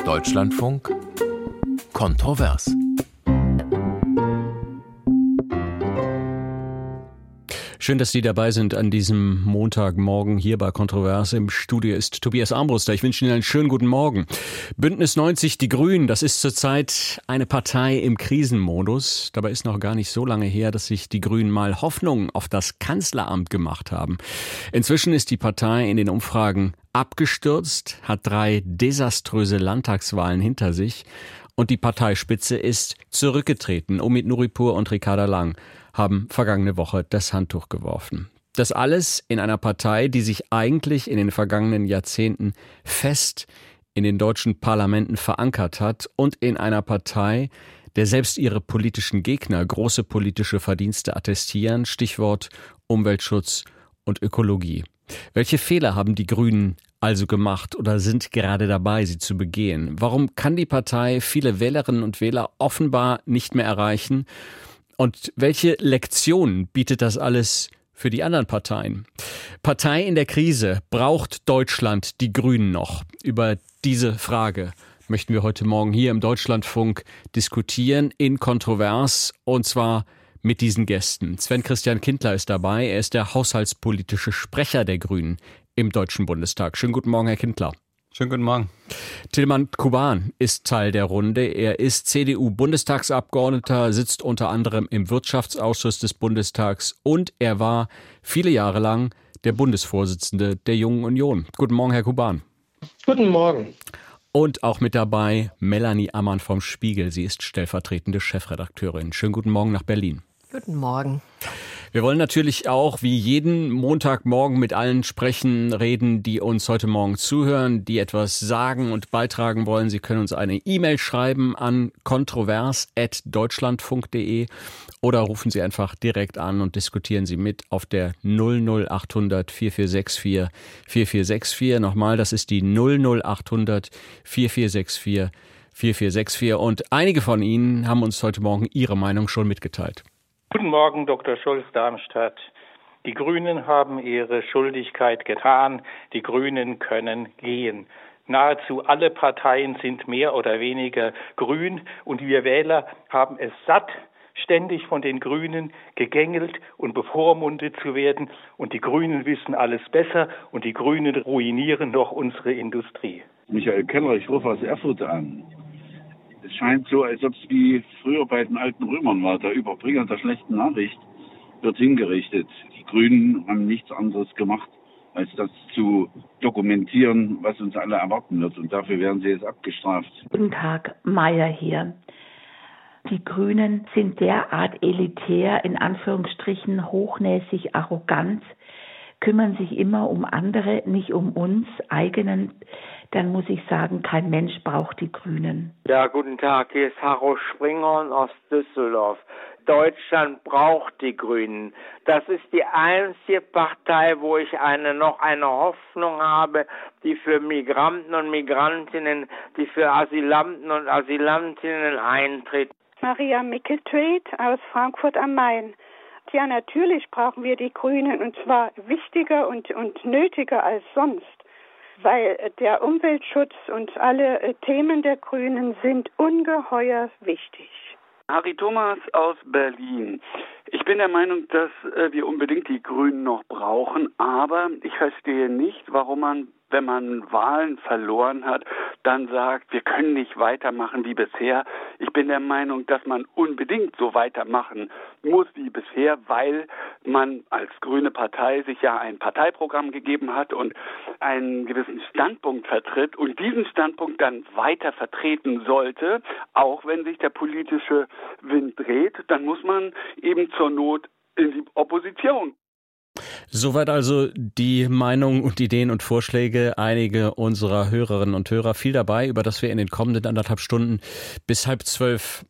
Deutschlandfunk Kontrovers. Schön, dass Sie dabei sind an diesem Montagmorgen hier bei Kontrovers. Im Studio ist Tobias Armbruster. Ich wünsche Ihnen einen schönen guten Morgen. Bündnis 90, die Grünen, das ist zurzeit eine Partei im Krisenmodus. Dabei ist noch gar nicht so lange her, dass sich die Grünen mal Hoffnung auf das Kanzleramt gemacht haben. Inzwischen ist die Partei in den Umfragen abgestürzt, hat 3 desaströse Landtagswahlen hinter sich und die Parteispitze ist zurückgetreten. Omid Nuripur und Ricarda Lang haben vergangene Woche das Handtuch geworfen. Das alles in einer Partei, die sich eigentlich in den vergangenen Jahrzehnten fest in den deutschen Parlamenten verankert hat und in einer Partei, der selbst ihre politischen Gegner große politische Verdienste attestieren, Stichwort Umweltschutz und Ökologie. Welche Fehler haben die Grünen also gemacht oder sind gerade dabei, sie zu begehen? Warum kann die Partei viele Wählerinnen und Wähler offenbar nicht mehr erreichen? Und welche Lektionen bietet das alles für die anderen Parteien? Partei in der Krise, braucht Deutschland die Grünen noch? Über diese Frage möchten wir heute Morgen hier im Deutschlandfunk diskutieren, in Kontrovers, und zwar mit diesen Gästen. Sven Christian Kindler ist dabei, er ist der haushaltspolitische Sprecher der Grünen im Deutschen Bundestag. Schönen guten Morgen, Herr Kindler. Schönen guten Morgen. Tilman Kuban ist Teil der Runde. Er ist CDU-Bundestagsabgeordneter, sitzt unter anderem im Wirtschaftsausschuss des Bundestags und er war viele Jahre lang der Bundesvorsitzende der Jungen Union. Guten Morgen, Herr Kuban. Guten Morgen. Und auch mit dabei Melanie Ammann vom Spiegel. Sie ist stellvertretende Chefredakteurin. Schönen guten Morgen nach Berlin. Guten Morgen. Wir wollen natürlich auch wie jeden Montagmorgen mit allen reden, die uns heute Morgen zuhören, die etwas sagen und beitragen wollen. Sie können uns eine E-Mail schreiben an kontrovers@deutschlandfunk.de oder rufen Sie einfach direkt an und diskutieren Sie mit auf der 00800 4464 4464. Nochmal, das ist die 00800 4464 4464. Und einige von Ihnen haben uns heute Morgen ihre Meinung schon mitgeteilt. Guten Morgen, Dr. Scholz-Darmstadt. Die Grünen haben ihre Schuldigkeit getan. Die Grünen können gehen. Nahezu alle Parteien sind mehr oder weniger grün und wir Wähler haben es satt, ständig von den Grünen gegängelt und bevormundet zu werden. Und die Grünen wissen alles besser und die Grünen ruinieren noch unsere Industrie. Michael Keller, ich rufe aus Erfurt an. Es scheint so, als ob es wie früher bei den alten Römern war. Der Überbringer der schlechten Nachricht wird hingerichtet. Die Grünen haben nichts anderes gemacht, als das zu dokumentieren, was uns alle erwarten wird. Und dafür werden sie jetzt abgestraft. Guten Tag, Meier hier. Die Grünen sind derart elitär, in Anführungsstrichen hochnäsig, arrogant, kümmern sich immer um andere, nicht um uns, eigenen. Dann muss ich sagen, kein Mensch braucht die Grünen. Ja, guten Tag, hier ist Harro Springhorn aus Düsseldorf. Deutschland braucht die Grünen. Das ist die einzige Partei, wo ich noch eine Hoffnung habe, die für Migranten und Migrantinnen, die für Asylanten und Asylantinnen eintritt. Maria Mickeltrade aus Frankfurt am Main. Ja, natürlich brauchen wir die Grünen und zwar wichtiger und nötiger als sonst. Weil der Umweltschutz und alle Themen der Grünen sind ungeheuer wichtig. Harry Thomas aus Berlin. Ich bin der Meinung, dass wir unbedingt die Grünen noch brauchen, aber ich verstehe nicht, warum man, wenn man Wahlen verloren hat, dann sagt, wir können nicht weitermachen wie bisher. Ich bin der Meinung, dass man unbedingt so weitermachen muss wie bisher, weil man als grüne Partei sich ja ein Parteiprogramm gegeben hat und einen gewissen Standpunkt vertritt und diesen Standpunkt dann weiter vertreten sollte, auch wenn sich der politische Wind dreht, dann muss man eben zur Not in die Opposition. Soweit also die Meinung und Ideen und Vorschläge einiger unserer Hörerinnen und Hörer. Viel dabei, über das wir in den kommenden 1,5 Stunden bis 11:30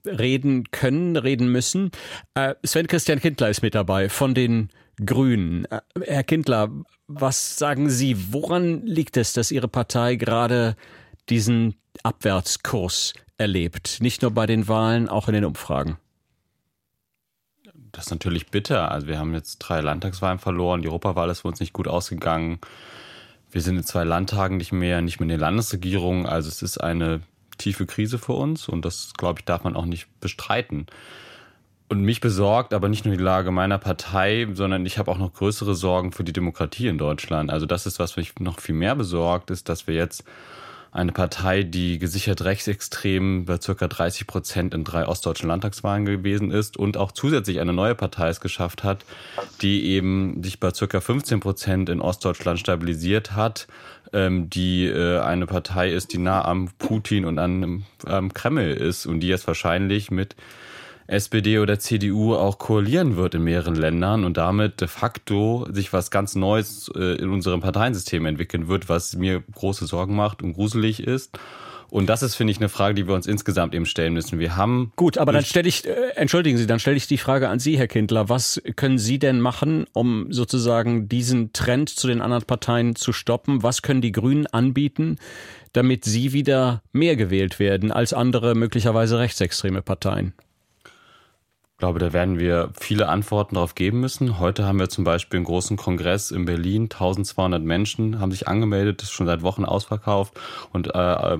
reden müssen. Sven Christian Kindler ist mit dabei von den Grünen. Herr Kindler, was sagen Sie, woran liegt es, dass Ihre Partei gerade diesen Abwärtskurs erlebt? Nicht nur bei den Wahlen, auch in den Umfragen. Das ist natürlich bitter. Also wir haben jetzt 3 Landtagswahlen verloren. Die Europawahl ist für uns nicht gut ausgegangen. Wir sind in 2 Landtagen nicht mehr in der Landesregierung. Also es ist eine tiefe Krise für uns und das, glaube ich, darf man auch nicht bestreiten. Und mich besorgt aber nicht nur die Lage meiner Partei, sondern ich habe auch noch größere Sorgen für die Demokratie in Deutschland. Also das ist, was mich noch viel mehr besorgt, ist, dass wir jetzt eine Partei, die gesichert rechtsextrem bei ca. 30% in 3 ostdeutschen Landtagswahlen gewesen ist und auch zusätzlich eine neue Partei es geschafft hat, die eben sich bei ca. 15% in Ostdeutschland stabilisiert hat, die eine Partei ist, die nah am Putin und am Kreml ist und die jetzt wahrscheinlich mit SPD oder CDU auch koalieren wird in mehreren Ländern und damit de facto sich was ganz Neues in unserem Parteiensystem entwickeln wird, was mir große Sorgen macht und gruselig ist. Und das ist, finde ich, eine Frage, die wir uns insgesamt eben stellen müssen. Wir haben... Gut, aber dann stelle ich die Frage an Sie, Herr Kindler. Was können Sie denn machen, um sozusagen diesen Trend zu den anderen Parteien zu stoppen? Was können die Grünen anbieten, damit sie wieder mehr gewählt werden als andere möglicherweise rechtsextreme Parteien? Ich glaube, da werden wir viele Antworten darauf geben müssen. Heute haben wir zum Beispiel einen großen Kongress in Berlin. 1200 Menschen haben sich angemeldet, das ist schon seit Wochen ausverkauft und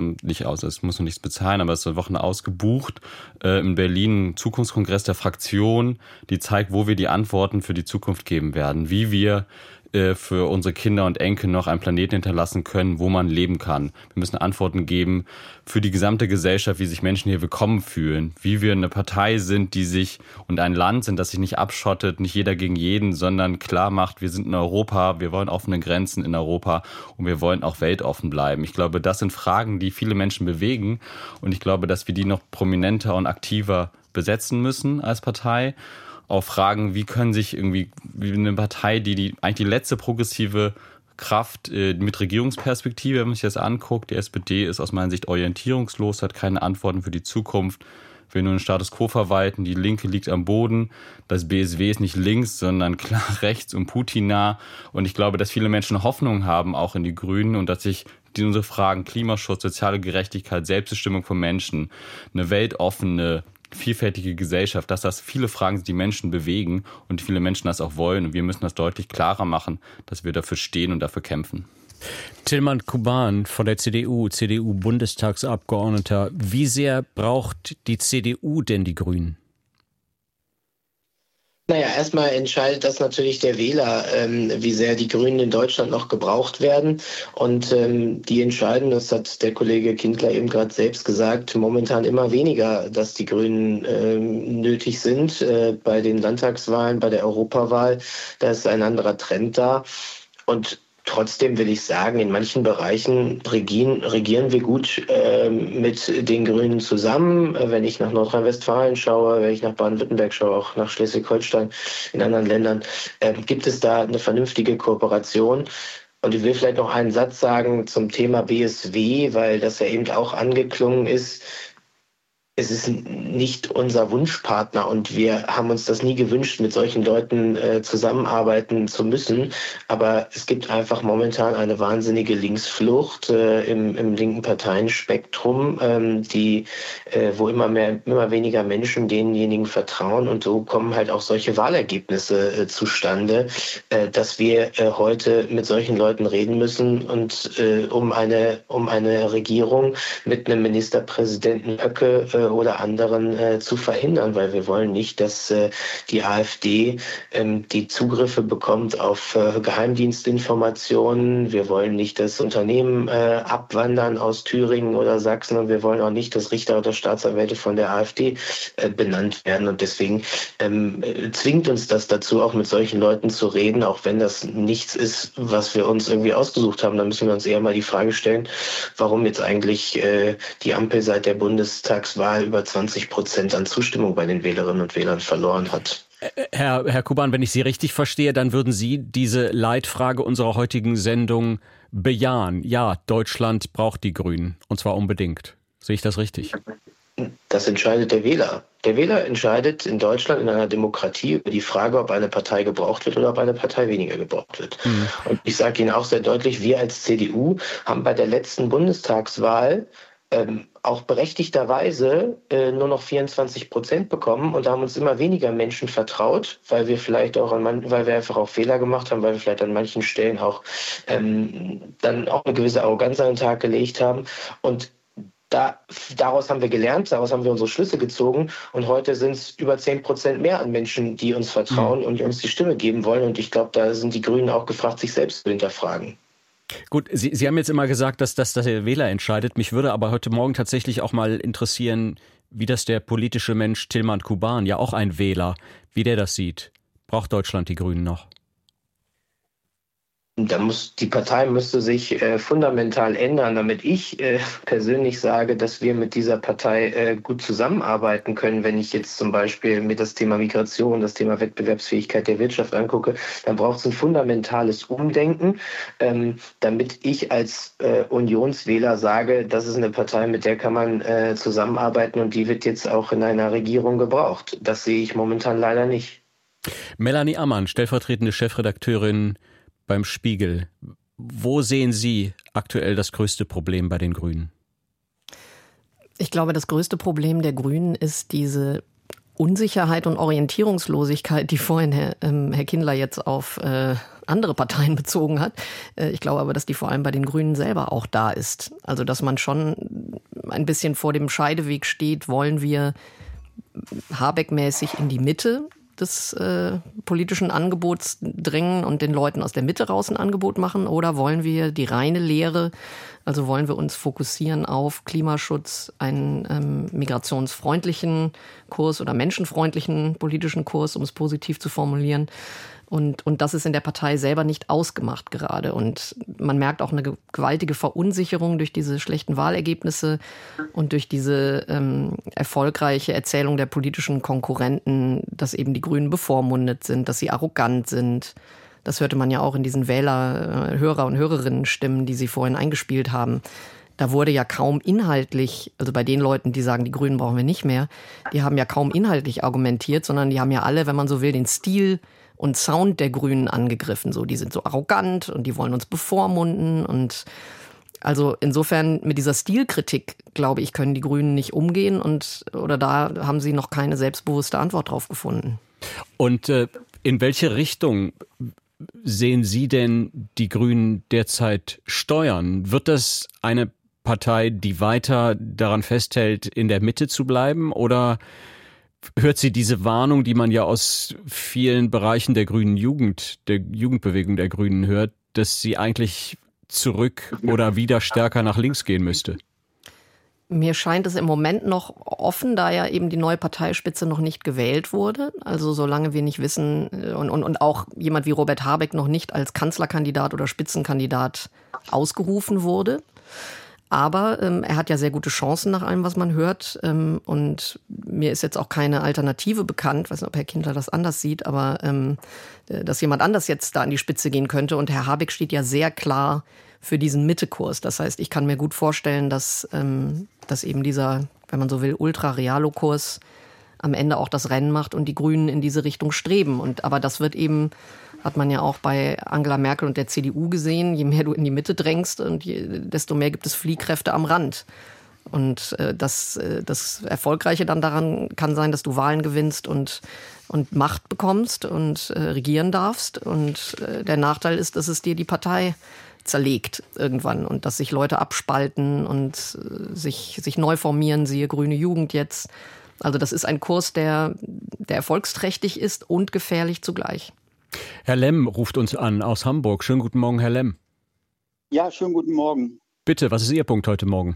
es muss noch nichts bezahlen, aber es ist seit Wochen ausgebucht. In Berlin ein Zukunftskongress der Fraktion, die zeigt, wo wir die Antworten für die Zukunft geben werden, wie wir für unsere Kinder und Enkel noch einen Planeten hinterlassen können, wo man leben kann. Wir müssen Antworten geben für die gesamte Gesellschaft, wie sich Menschen hier willkommen fühlen, wie wir eine Partei sind, die sich und ein Land sind, das sich nicht abschottet, nicht jeder gegen jeden, sondern klar macht, wir sind in Europa, wir wollen offene Grenzen in Europa und wir wollen auch weltoffen bleiben. Ich glaube, das sind Fragen, die viele Menschen bewegen und ich glaube, dass wir die noch prominenter und aktiver besetzen müssen als Partei. Auch Fragen, wie können sich irgendwie wie eine Partei, die eigentlich die letzte progressive Kraft mit Regierungsperspektive, wenn man sich das anguckt, die SPD ist aus meiner Sicht orientierungslos, hat keine Antworten für die Zukunft, will nur den Status quo verwalten, die Linke liegt am Boden, das BSW ist nicht links, sondern klar rechts und Putin nah und ich glaube, dass viele Menschen Hoffnung haben, auch in die Grünen und dass sich unsere Fragen Klimaschutz, soziale Gerechtigkeit, Selbstbestimmung von Menschen, eine weltoffene, vielfältige Gesellschaft, dass das viele Fragen sind, die Menschen bewegen und viele Menschen das auch wollen. Und wir müssen das deutlich klarer machen, dass wir dafür stehen und dafür kämpfen. Tilman Kuban von der CDU-Bundestagsabgeordneter. Wie sehr braucht die CDU denn die Grünen? Naja, erstmal entscheidet das natürlich der Wähler, wie sehr die Grünen in Deutschland noch gebraucht werden. Und die entscheiden, das hat der Kollege Kindler eben gerade selbst gesagt, momentan immer weniger, dass die Grünen nötig sind. Bei den Landtagswahlen, bei der Europawahl, da ist ein anderer Trend da. Und trotzdem will ich sagen, in manchen Bereichen regieren wir gut mit den Grünen zusammen. Wenn ich nach Nordrhein-Westfalen schaue, wenn ich nach Baden-Württemberg schaue, auch nach Schleswig-Holstein, in anderen Ländern, gibt es da eine vernünftige Kooperation. Und ich will vielleicht noch einen Satz sagen zum Thema BSW, weil das ja eben auch angeklungen ist. Es ist nicht unser Wunschpartner und wir haben uns das nie gewünscht, mit solchen Leuten zusammenarbeiten zu müssen. Aber es gibt einfach momentan eine wahnsinnige Linksflucht im linken Parteienspektrum, wo immer weniger Menschen denjenigen vertrauen. Und so kommen halt auch solche Wahlergebnisse zustande, dass wir heute mit solchen Leuten reden müssen und um eine Regierung mit einem Ministerpräsidenten Höcke oder anderen zu verhindern, weil wir wollen nicht, dass die AfD die Zugriffe bekommt auf Geheimdienstinformationen. Wir wollen nicht, dass Unternehmen abwandern aus Thüringen oder Sachsen und wir wollen auch nicht, dass Richter oder Staatsanwälte von der AfD benannt werden. Und deswegen zwingt uns das dazu, auch mit solchen Leuten zu reden, auch wenn das nichts ist, was wir uns irgendwie ausgesucht haben. Da müssen wir uns eher mal die Frage stellen, warum jetzt eigentlich die Ampel seit der Bundestagswahl über 20% an Zustimmung bei den Wählerinnen und Wählern verloren hat. Herr Kuban, wenn ich Sie richtig verstehe, dann würden Sie diese Leitfrage unserer heutigen Sendung bejahen. Ja, Deutschland braucht die Grünen, und zwar unbedingt. Sehe ich das richtig? Das entscheidet der Wähler. Der Wähler entscheidet in Deutschland in einer Demokratie über die Frage, ob eine Partei gebraucht wird oder ob eine Partei weniger gebraucht wird. Und ich sage Ihnen auch sehr deutlich, wir als CDU haben bei der letzten Bundestagswahl auch berechtigterweise nur noch 24% bekommen und da haben uns immer weniger Menschen vertraut, weil wir vielleicht auch weil wir einfach auch Fehler gemacht haben, weil wir vielleicht an manchen Stellen auch dann auch eine gewisse Arroganz an den Tag gelegt haben. Und Daraus haben wir gelernt, daraus haben wir unsere Schlüsse gezogen und heute sind es über 10% mehr an Menschen, die uns vertrauen und uns die Stimme geben wollen. Und ich glaube, da sind die Grünen auch gefragt, sich selbst zu hinterfragen. Gut, Sie haben jetzt immer gesagt, dass der Wähler entscheidet. Mich würde aber heute Morgen tatsächlich auch mal interessieren, wie das der politische Mensch Tilman Kuban, ja auch ein Wähler, wie der das sieht. Braucht Deutschland die Grünen noch? Die Partei müsste sich fundamental ändern, damit ich persönlich sage, dass wir mit dieser Partei gut zusammenarbeiten können. Wenn ich jetzt zum Beispiel mir das Thema Migration, das Thema Wettbewerbsfähigkeit der Wirtschaft angucke, dann braucht es ein fundamentales Umdenken, damit ich als Unionswähler sage, das ist eine Partei, mit der kann man zusammenarbeiten und die wird jetzt auch in einer Regierung gebraucht. Das sehe ich momentan leider nicht. Melanie Ammann, stellvertretende Chefredakteurin beim Spiegel. Wo sehen Sie aktuell das größte Problem bei den Grünen? Ich glaube, das größte Problem der Grünen ist diese Unsicherheit und Orientierungslosigkeit, die vorhin Herr Kindler jetzt auf andere Parteien bezogen hat. Ich glaube aber, dass die vor allem bei den Grünen selber auch da ist. Also, dass man schon ein bisschen vor dem Scheideweg steht, wollen wir Habeck-mäßig in die Mitte des politischen Angebots drängen und den Leuten aus der Mitte raus ein Angebot machen? Oder wollen wir die reine Lehre, also wollen wir uns fokussieren auf Klimaschutz, einen migrationsfreundlichen Kurs oder menschenfreundlichen politischen Kurs, um es positiv zu formulieren? Und das ist in der Partei selber nicht ausgemacht gerade. Und man merkt auch eine gewaltige Verunsicherung durch diese schlechten Wahlergebnisse und durch diese erfolgreiche Erzählung der politischen Konkurrenten, dass eben die Grünen bevormundet sind, dass sie arrogant sind. Das hörte man ja auch in diesen Hörer- und Hörerinnen-Stimmen, die Sie vorhin eingespielt haben. Da wurde ja kaum inhaltlich, also bei den Leuten, die sagen, die Grünen brauchen wir nicht mehr, die haben ja kaum inhaltlich argumentiert, sondern die haben ja alle, wenn man so will, den Stil und Sound der Grünen angegriffen. So, die sind so arrogant und die wollen uns bevormunden. Und also insofern mit dieser Stilkritik, glaube ich, können die Grünen nicht umgehen oder da haben sie noch keine selbstbewusste Antwort drauf gefunden. Und in welche Richtung sehen Sie denn die Grünen derzeit steuern? Wird das eine Partei, die weiter daran festhält, in der Mitte zu bleiben, oder hört sie diese Warnung, die man ja aus vielen Bereichen der grünen Jugend, der Jugendbewegung der Grünen hört, dass sie eigentlich zurück oder wieder stärker nach links gehen müsste? Mir scheint es im Moment noch offen, da ja eben die neue Parteispitze noch nicht gewählt wurde. Also solange wir nicht wissen und auch jemand wie Robert Habeck noch nicht als Kanzlerkandidat oder Spitzenkandidat ausgerufen wurde. Aber er hat ja sehr gute Chancen nach allem, was man hört. Und mir ist jetzt auch keine Alternative bekannt. Ich weiß nicht, ob Herr Kindler das anders sieht, aber dass jemand anders jetzt da an die Spitze gehen könnte. Und Herr Habeck steht ja sehr klar für diesen Mittekurs. Das heißt, ich kann mir gut vorstellen, dass eben dieser, wenn man so will, Ultra-Realo-Kurs am Ende auch das Rennen macht und die Grünen in diese Richtung streben. Aber das wird eben, hat man ja auch bei Angela Merkel und der CDU gesehen, je mehr du in die Mitte drängst, desto mehr gibt es Fliehkräfte am Rand. Und das Erfolgreiche dann daran kann sein, dass du Wahlen gewinnst und Macht bekommst und regieren darfst. Und der Nachteil ist, dass es dir die Partei zerlegt irgendwann und dass sich Leute abspalten und sich neu formieren, siehe Grüne Jugend jetzt. Also das ist ein Kurs, der erfolgsträchtig ist und gefährlich zugleich. Herr Lemm ruft uns an aus Hamburg. Schönen guten Morgen, Herr Lemm. Ja, schönen guten Morgen. Bitte, was ist Ihr Punkt heute Morgen?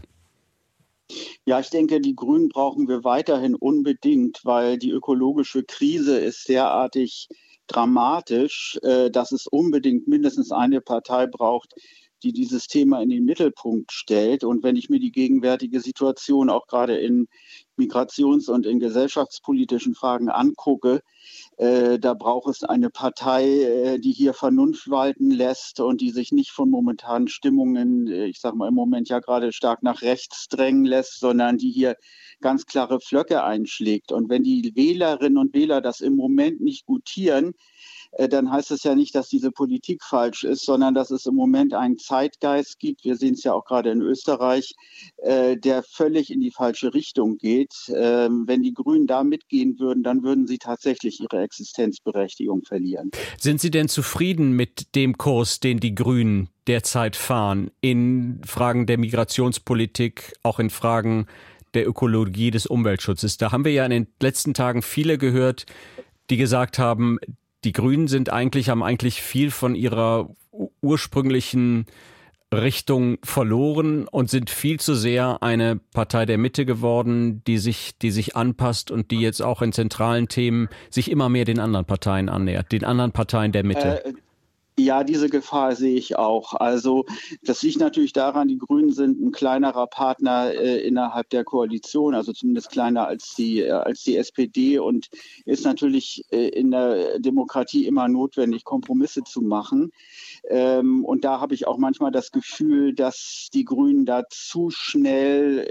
Ja, ich denke, die Grünen brauchen wir weiterhin unbedingt, weil die ökologische Krise ist derartig dramatisch, dass es unbedingt mindestens eine Partei braucht, die dieses Thema in den Mittelpunkt stellt. Und wenn ich mir die gegenwärtige Situation auch gerade in migrations- und in gesellschaftspolitischen Fragen angucke, da braucht es eine Partei, die hier Vernunft walten lässt und die sich nicht von momentanen Stimmungen, ich sage mal im Moment ja gerade stark nach rechts drängen lässt, sondern die hier ganz klare Pflöcke einschlägt. Und wenn die Wählerinnen und Wähler das im Moment nicht gutieren, dann heißt es ja nicht, dass diese Politik falsch ist, sondern dass es im Moment einen Zeitgeist gibt. Wir sehen es ja auch gerade in Österreich, der völlig in die falsche Richtung geht. Wenn die Grünen da mitgehen würden, dann würden sie tatsächlich ihre Existenzberechtigung verlieren. Sind Sie denn zufrieden mit dem Kurs, den die Grünen derzeit fahren, in Fragen der Migrationspolitik, auch in Fragen der Ökologie, des Umweltschutzes? Da haben wir ja in den letzten Tagen viele gehört, die gesagt haben, die Grünen haben eigentlich viel von ihrer ursprünglichen Richtung verloren und sind viel zu sehr eine Partei der Mitte geworden, die sich anpasst und die jetzt auch in zentralen Themen sich immer mehr den anderen Parteien annähert, den anderen Parteien der Mitte. Ja, diese Gefahr sehe ich auch. Also das liegt natürlich daran, die Grünen sind ein kleinerer Partner innerhalb der Koalition, also zumindest kleiner als die SPD, und ist natürlich in der Demokratie immer notwendig, Kompromisse zu machen. Und da habe ich auch manchmal das Gefühl, dass die Grünen da zu schnell,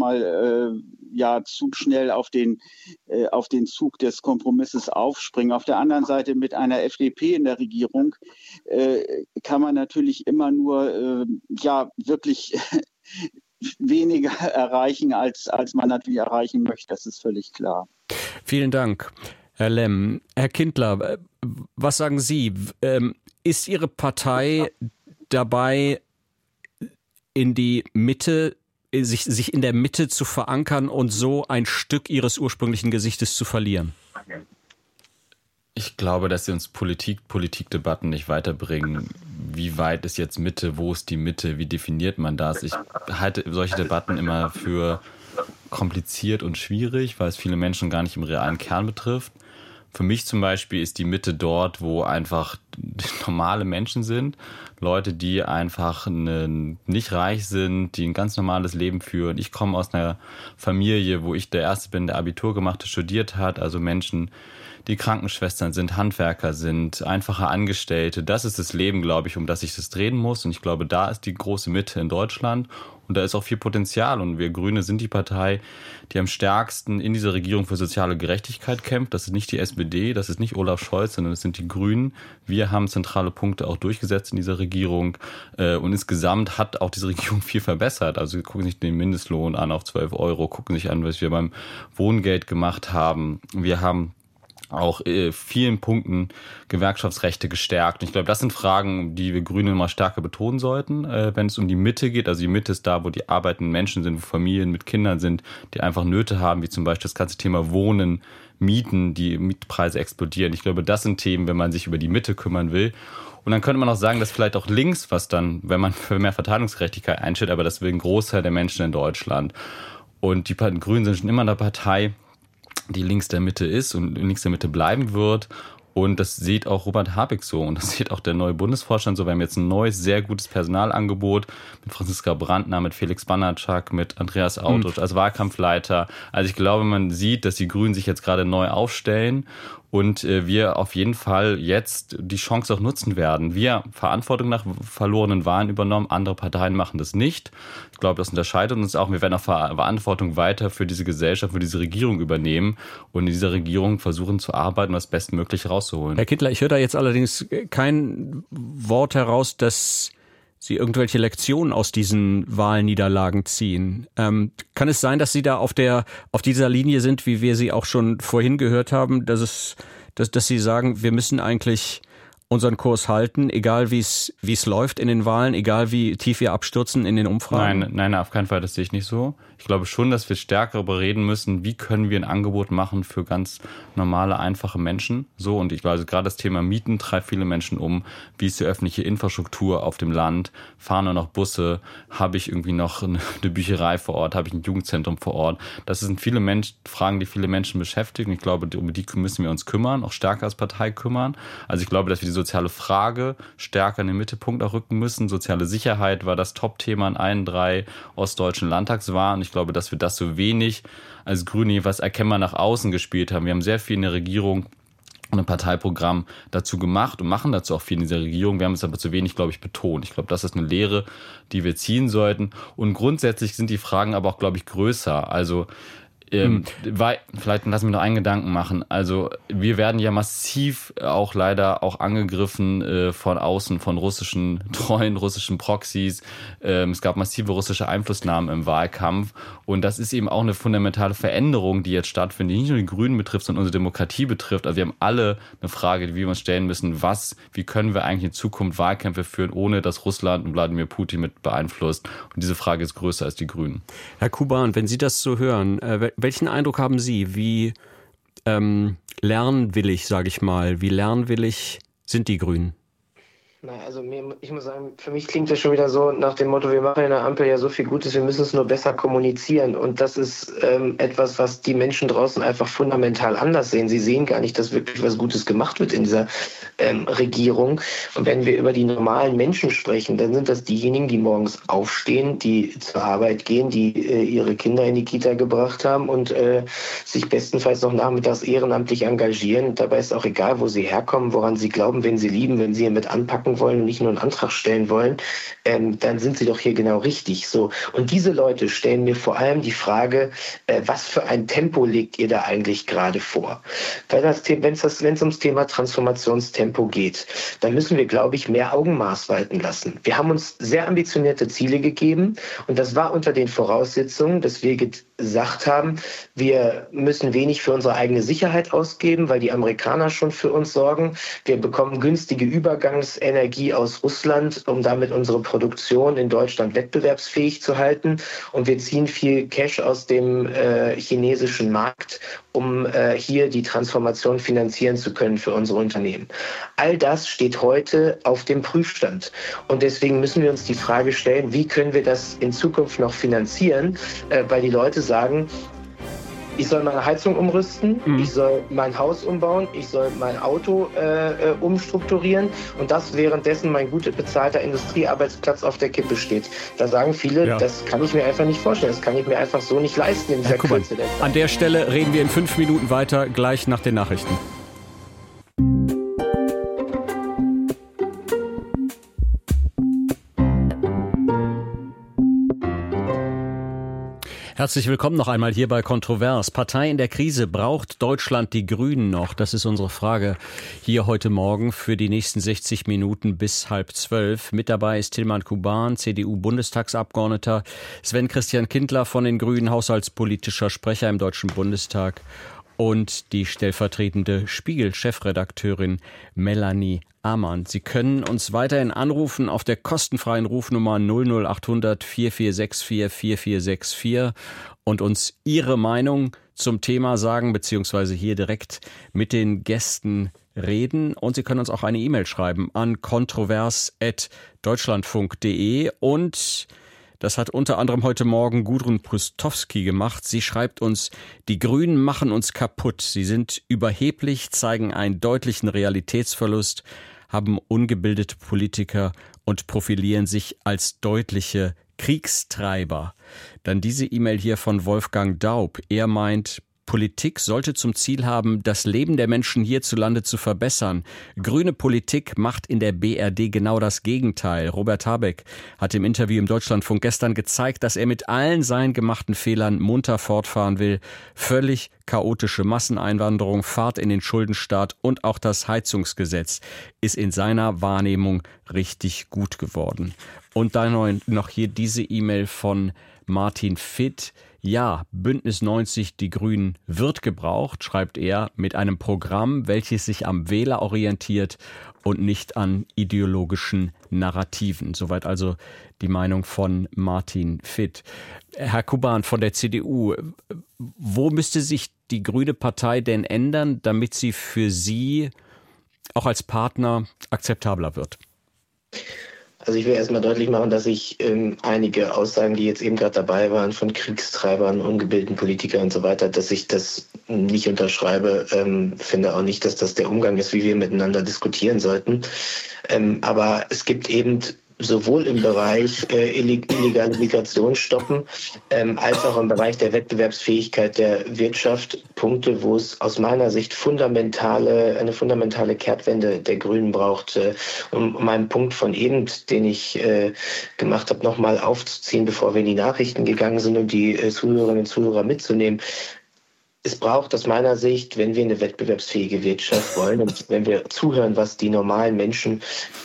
zu schnell auf den Zug des Kompromisses aufspringen. Auf der anderen Seite mit einer FDP in der Regierung kann man natürlich immer nur wirklich weniger erreichen, als man natürlich erreichen möchte. Das ist völlig klar. Vielen Dank, Herr Lemm. Herr Kindler, was sagen Sie? Ist Ihre Partei dabei, in die Mitte, sich in der Mitte zu verankern und so ein Stück Ihres ursprünglichen Gesichtes zu verlieren? Ich glaube, dass sie uns Politikdebatten nicht weiterbringen. Wie weit ist jetzt Mitte? Wo ist die Mitte? Wie definiert man das? Ich halte solche Debatten immer für kompliziert und schwierig, weil es viele Menschen gar nicht im realen Kern betrifft. Für mich zum Beispiel ist die Mitte dort, wo einfach normale Menschen sind. Leute, die einfach nicht reich sind, die ein ganz normales Leben führen. Ich komme aus einer Familie, wo ich der Erste bin, der Abitur gemacht hat, studiert hat. Also Menschen, die Krankenschwestern sind, Handwerker sind, einfache Angestellte. Das ist das Leben, glaube ich, um das sich das drehen muss. Und ich glaube, da ist die große Mitte in Deutschland. Und da ist auch viel Potenzial. Und wir Grüne sind die Partei, die am stärksten in dieser Regierung für soziale Gerechtigkeit kämpft. Das ist nicht die SPD, das ist nicht Olaf Scholz, sondern das sind die Grünen. Wir haben zentrale Punkte auch durchgesetzt in dieser Regierung. Und insgesamt hat auch diese Regierung viel verbessert. Also gucken sich den Mindestlohn an auf 12 Euro, gucken sich an, was wir beim Wohngeld gemacht haben. Wir haben auch vielen Punkten Gewerkschaftsrechte gestärkt. Und ich glaube, das sind Fragen, die wir Grüne mal stärker betonen sollten, wenn es um die Mitte geht. Also die Mitte ist da, wo die arbeitenden Menschen sind, wo Familien mit Kindern sind, die einfach Nöte haben, wie zum Beispiel das ganze Thema Wohnen, Mieten, die Mietpreise explodieren. Ich glaube, das sind Themen, wenn man sich über die Mitte kümmern will. Und dann könnte man auch sagen, dass vielleicht auch links was dann, wenn man für mehr Verteilungsgerechtigkeit einsteht, aber das will ein Großteil der Menschen in Deutschland. Und die Grünen sind schon immer eine Partei, die links der Mitte ist und links der Mitte bleiben wird. Und das sieht auch Robert Habeck so und das sieht auch der neue Bundesvorstand so. Wir haben jetzt ein neues, sehr gutes Personalangebot mit Franziska Brandner, mit Felix Banatschak, mit Andreas Autrich als Wahlkampfleiter. Also ich glaube, man sieht, dass die Grünen sich jetzt gerade neu aufstellen und wir auf jeden Fall jetzt die Chance auch nutzen werden. Wir haben Verantwortung nach verlorenen Wahlen übernommen, andere Parteien machen das nicht. Ich glaube, das unterscheidet uns auch. Wir werden auch Verantwortung weiter für diese Gesellschaft, für diese Regierung übernehmen und in dieser Regierung versuchen zu arbeiten und das Bestmögliche rauszuholen. Herr Kindler, ich höre da jetzt allerdings kein Wort heraus, dass Sie irgendwelche Lektionen aus diesen Wahlniederlagen ziehen. Kann es sein, dass Sie da auf dieser Linie sind, wie wir Sie auch schon vorhin gehört haben, dass Sie sagen, wir müssen eigentlich unseren Kurs halten, egal wie es läuft in den Wahlen, egal wie tief wir abstürzen in den Umfragen? Nein, auf keinen Fall, das sehe ich nicht so. Ich glaube schon, dass wir stärker darüber reden müssen, wie können wir ein Angebot machen für ganz normale, einfache Menschen. So, und ich glaube, also gerade das Thema Mieten treibt viele Menschen um. Wie ist die öffentliche Infrastruktur auf dem Land? Fahren nur noch Busse? Habe ich irgendwie noch eine Bücherei vor Ort? Habe ich ein Jugendzentrum vor Ort? Das sind viele Fragen, die viele Menschen beschäftigen. Ich glaube, um die müssen wir uns kümmern, auch stärker als Partei kümmern. Also ich glaube, dass wir die soziale Frage stärker in den Mittelpunkt auch rücken müssen. Soziale Sicherheit war das Top-Thema in allen 3 ostdeutschen Landtagswahlen. Ich glaube, dass wir das so wenig als Grüne jeweils erkennbar nach außen gespielt haben. Wir haben sehr viel in der Regierung und im Parteiprogramm dazu gemacht und machen dazu auch viel in dieser Regierung. Wir haben es aber zu wenig, glaube ich, betont. Ich glaube, das ist eine Lehre, die wir ziehen sollten. Und grundsätzlich sind die Fragen aber auch, glaube ich, größer. Also Vielleicht lassen wir noch einen Gedanken machen. Also wir werden ja massiv auch leider auch angegriffen von außen, von russischen Proxys. Es gab massive russische Einflussnahmen im Wahlkampf. Und das ist eben auch eine fundamentale Veränderung, die jetzt stattfindet, die nicht nur die Grünen betrifft, sondern unsere Demokratie betrifft. Also wir haben alle eine Frage, die wir uns stellen müssen. Wie können wir eigentlich in Zukunft Wahlkämpfe führen, ohne dass Russland und Wladimir Putin mit beeinflusst? Und diese Frage ist größer als die Grünen. Herr Kuban, wenn Sie das so hören, welchen Eindruck haben Sie, wie lernwillig, sage ich mal, wie lernwillig sind die Grünen? Also ich muss sagen, für mich klingt das schon wieder so nach dem Motto, wir machen in der Ampel ja so viel Gutes, wir müssen es nur besser kommunizieren. Und das ist etwas, was die Menschen draußen einfach fundamental anders sehen. Sie sehen gar nicht, dass wirklich was Gutes gemacht wird in dieser Regierung. Und wenn wir über die normalen Menschen sprechen, dann sind das diejenigen, die morgens aufstehen, die zur Arbeit gehen, die ihre Kinder in die Kita gebracht haben und sich bestenfalls noch nachmittags ehrenamtlich engagieren. Dabei ist auch egal, wo sie herkommen, woran sie glauben, wen sie lieben, wenn sie hier mit anpacken wollen und nicht nur einen Antrag stellen wollen, dann sind sie doch hier genau richtig. So. Und diese Leute stellen mir vor allem die Frage, was für ein Tempo legt ihr da eigentlich gerade vor? Weil wenn es ums Thema Transformationstempo geht, dann müssen wir, glaube ich, mehr Augenmaß walten lassen. Wir haben uns sehr ambitionierte Ziele gegeben und das war unter den Voraussetzungen, dass wir gesagt haben, wir müssen wenig für unsere eigene Sicherheit ausgeben, weil die Amerikaner schon für uns sorgen. Wir bekommen günstige Übergangsenergie aus Russland, um damit unsere Produktion in Deutschland wettbewerbsfähig zu halten. Und wir ziehen viel Cash aus dem chinesischen Markt, um hier die Transformation finanzieren zu können für unsere Unternehmen. All das steht heute auf dem Prüfstand. Und deswegen müssen wir uns die Frage stellen, wie können wir das in Zukunft noch finanzieren, weil die Leute sagen, ich soll meine Heizung umrüsten, ich soll mein Haus umbauen, ich soll mein Auto umstrukturieren und das währenddessen mein gut bezahlter Industriearbeitsplatz auf der Kippe steht. Da sagen viele, das kann ich mir einfach nicht vorstellen, das kann ich mir einfach so nicht leisten in dieser Kürze der Zeit. An der Stelle reden wir in 5 Minuten weiter, gleich nach den Nachrichten. Herzlich willkommen noch einmal hier bei Kontrovers. Partei in der Krise, braucht Deutschland die Grünen noch? Das ist unsere Frage hier heute Morgen für die nächsten 60 Minuten bis 11:30. Mit dabei ist Tilman Kuban, CDU-Bundestagsabgeordneter, Sven Christian Kindler von den Grünen, haushaltspolitischer Sprecher im Deutschen Bundestag und die stellvertretende Spiegel-Chefredakteurin Melanie Amann. Sie können uns weiterhin anrufen auf der kostenfreien Rufnummer 00800 4464 4464 und uns Ihre Meinung zum Thema sagen, beziehungsweise hier direkt mit den Gästen reden. Und Sie können uns auch eine E-Mail schreiben an kontrovers@deutschlandfunk.de. Und das hat unter anderem heute Morgen Gudrun Prustowski gemacht. Sie schreibt uns, die Grünen machen uns kaputt. Sie sind überheblich, zeigen einen deutlichen Realitätsverlust, haben ungebildete Politiker und profilieren sich als deutliche Kriegstreiber. Dann diese E-Mail hier von Wolfgang Daub. Er meint, Politik sollte zum Ziel haben, das Leben der Menschen hierzulande zu verbessern. Grüne Politik macht in der BRD genau das Gegenteil. Robert Habeck hat im Interview im Deutschlandfunk gestern gezeigt, dass er mit allen seinen gemachten Fehlern munter fortfahren will. Völlig chaotische Masseneinwanderung, Fahrt in den Schuldenstaat und auch das Heizungsgesetz ist in seiner Wahrnehmung richtig gut geworden. Und dann noch hier diese E-Mail von Martin Fitt. Ja, Bündnis 90, die Grünen, wird gebraucht, schreibt er, mit einem Programm, welches sich am Wähler orientiert und nicht an ideologischen Narrativen. Soweit also die Meinung von Martin Fitt. Herr Kuban von der CDU, wo müsste sich die Grüne Partei denn ändern, damit sie für Sie auch als Partner akzeptabler wird? Also ich will erstmal deutlich machen, dass ich einige Aussagen, die jetzt eben gerade dabei waren, von Kriegstreibern, ungebildeten Politikern und so weiter, dass ich das nicht unterschreibe. Finde auch nicht, dass das der Umgang ist, wie wir miteinander diskutieren sollten. Aber es gibt eben sowohl im Bereich illegale Migration stoppen, als auch im Bereich der Wettbewerbsfähigkeit der Wirtschaft. Punkte, wo es aus meiner Sicht eine fundamentale Kehrtwende der Grünen braucht. Um meinen Punkt von eben, den ich gemacht habe, nochmal aufzuziehen, bevor wir in die Nachrichten gegangen sind, um die Zuhörerinnen und Zuhörer mitzunehmen. Es braucht aus meiner Sicht, wenn wir eine wettbewerbsfähige Wirtschaft wollen und wenn wir zuhören, was die normalen Menschen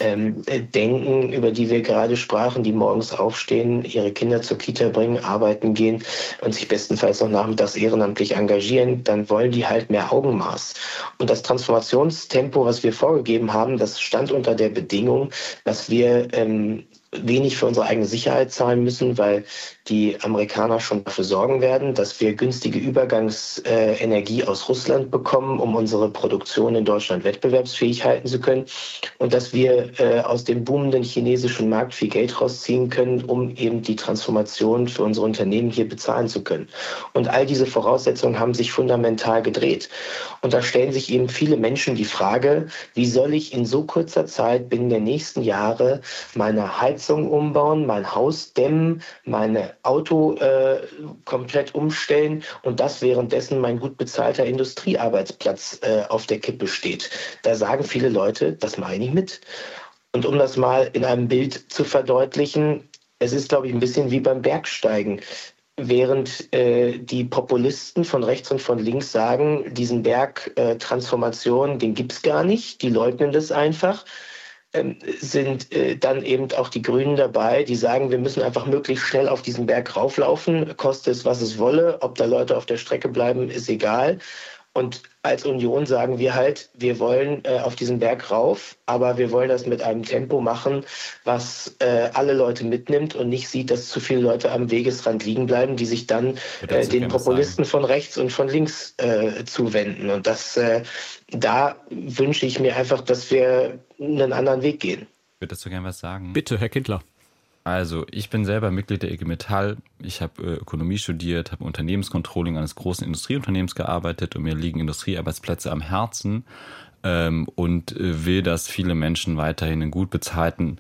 denken, über die wir gerade sprachen, die morgens aufstehen, ihre Kinder zur Kita bringen, arbeiten gehen und sich bestenfalls noch nachmittags ehrenamtlich engagieren, dann wollen die halt mehr Augenmaß. Und das Transformationstempo, was wir vorgegeben haben, das stand unter der Bedingung, dass wir wenig für unsere eigene Sicherheit zahlen müssen, weil die Amerikaner schon dafür sorgen werden, dass wir günstige Übergangsenergie aus Russland bekommen, um unsere Produktion in Deutschland wettbewerbsfähig halten zu können und dass wir aus dem boomenden chinesischen Markt viel Geld rausziehen können, um eben die Transformation für unsere Unternehmen hier bezahlen zu können. Und all diese Voraussetzungen haben sich fundamental gedreht. Und da stellen sich eben viele Menschen die Frage, wie soll ich in so kurzer Zeit binnen der nächsten Jahre meine Heizung umbauen, mein Haus dämmen, meine Auto komplett umstellen und das währenddessen mein gut bezahlter Industriearbeitsplatz auf der Kippe steht. Da sagen viele Leute, das mache ich nicht mit. Und um das mal in einem Bild zu verdeutlichen, es ist, glaube ich, ein bisschen wie beim Bergsteigen. Während die Populisten von rechts und von links sagen, diesen Berg Transformation, den gibt's gar nicht, die leugnen das einfach, sind dann eben auch die Grünen dabei, die sagen, wir müssen einfach möglichst schnell auf diesen Berg rauflaufen, koste es, was es wolle, ob da Leute auf der Strecke bleiben, ist egal. Und als Union sagen wir halt, wir wollen auf diesen Berg rauf, aber wir wollen das mit einem Tempo machen, was alle Leute mitnimmt und nicht sieht, dass zu viele Leute am Wegesrand liegen bleiben, die sich dann den Populisten von rechts und von links zuwenden. Und da wünsche ich mir einfach, dass wir einen anderen Weg gehen. Würdest du gerne was sagen? Bitte, Herr Kindler. Also, ich bin selber Mitglied der IG Metall. Ich habe Ökonomie studiert, habe Unternehmenscontrolling eines großen Industrieunternehmens gearbeitet und mir liegen Industriearbeitsplätze am Herzen und will, dass viele Menschen weiterhin in gut bezahlten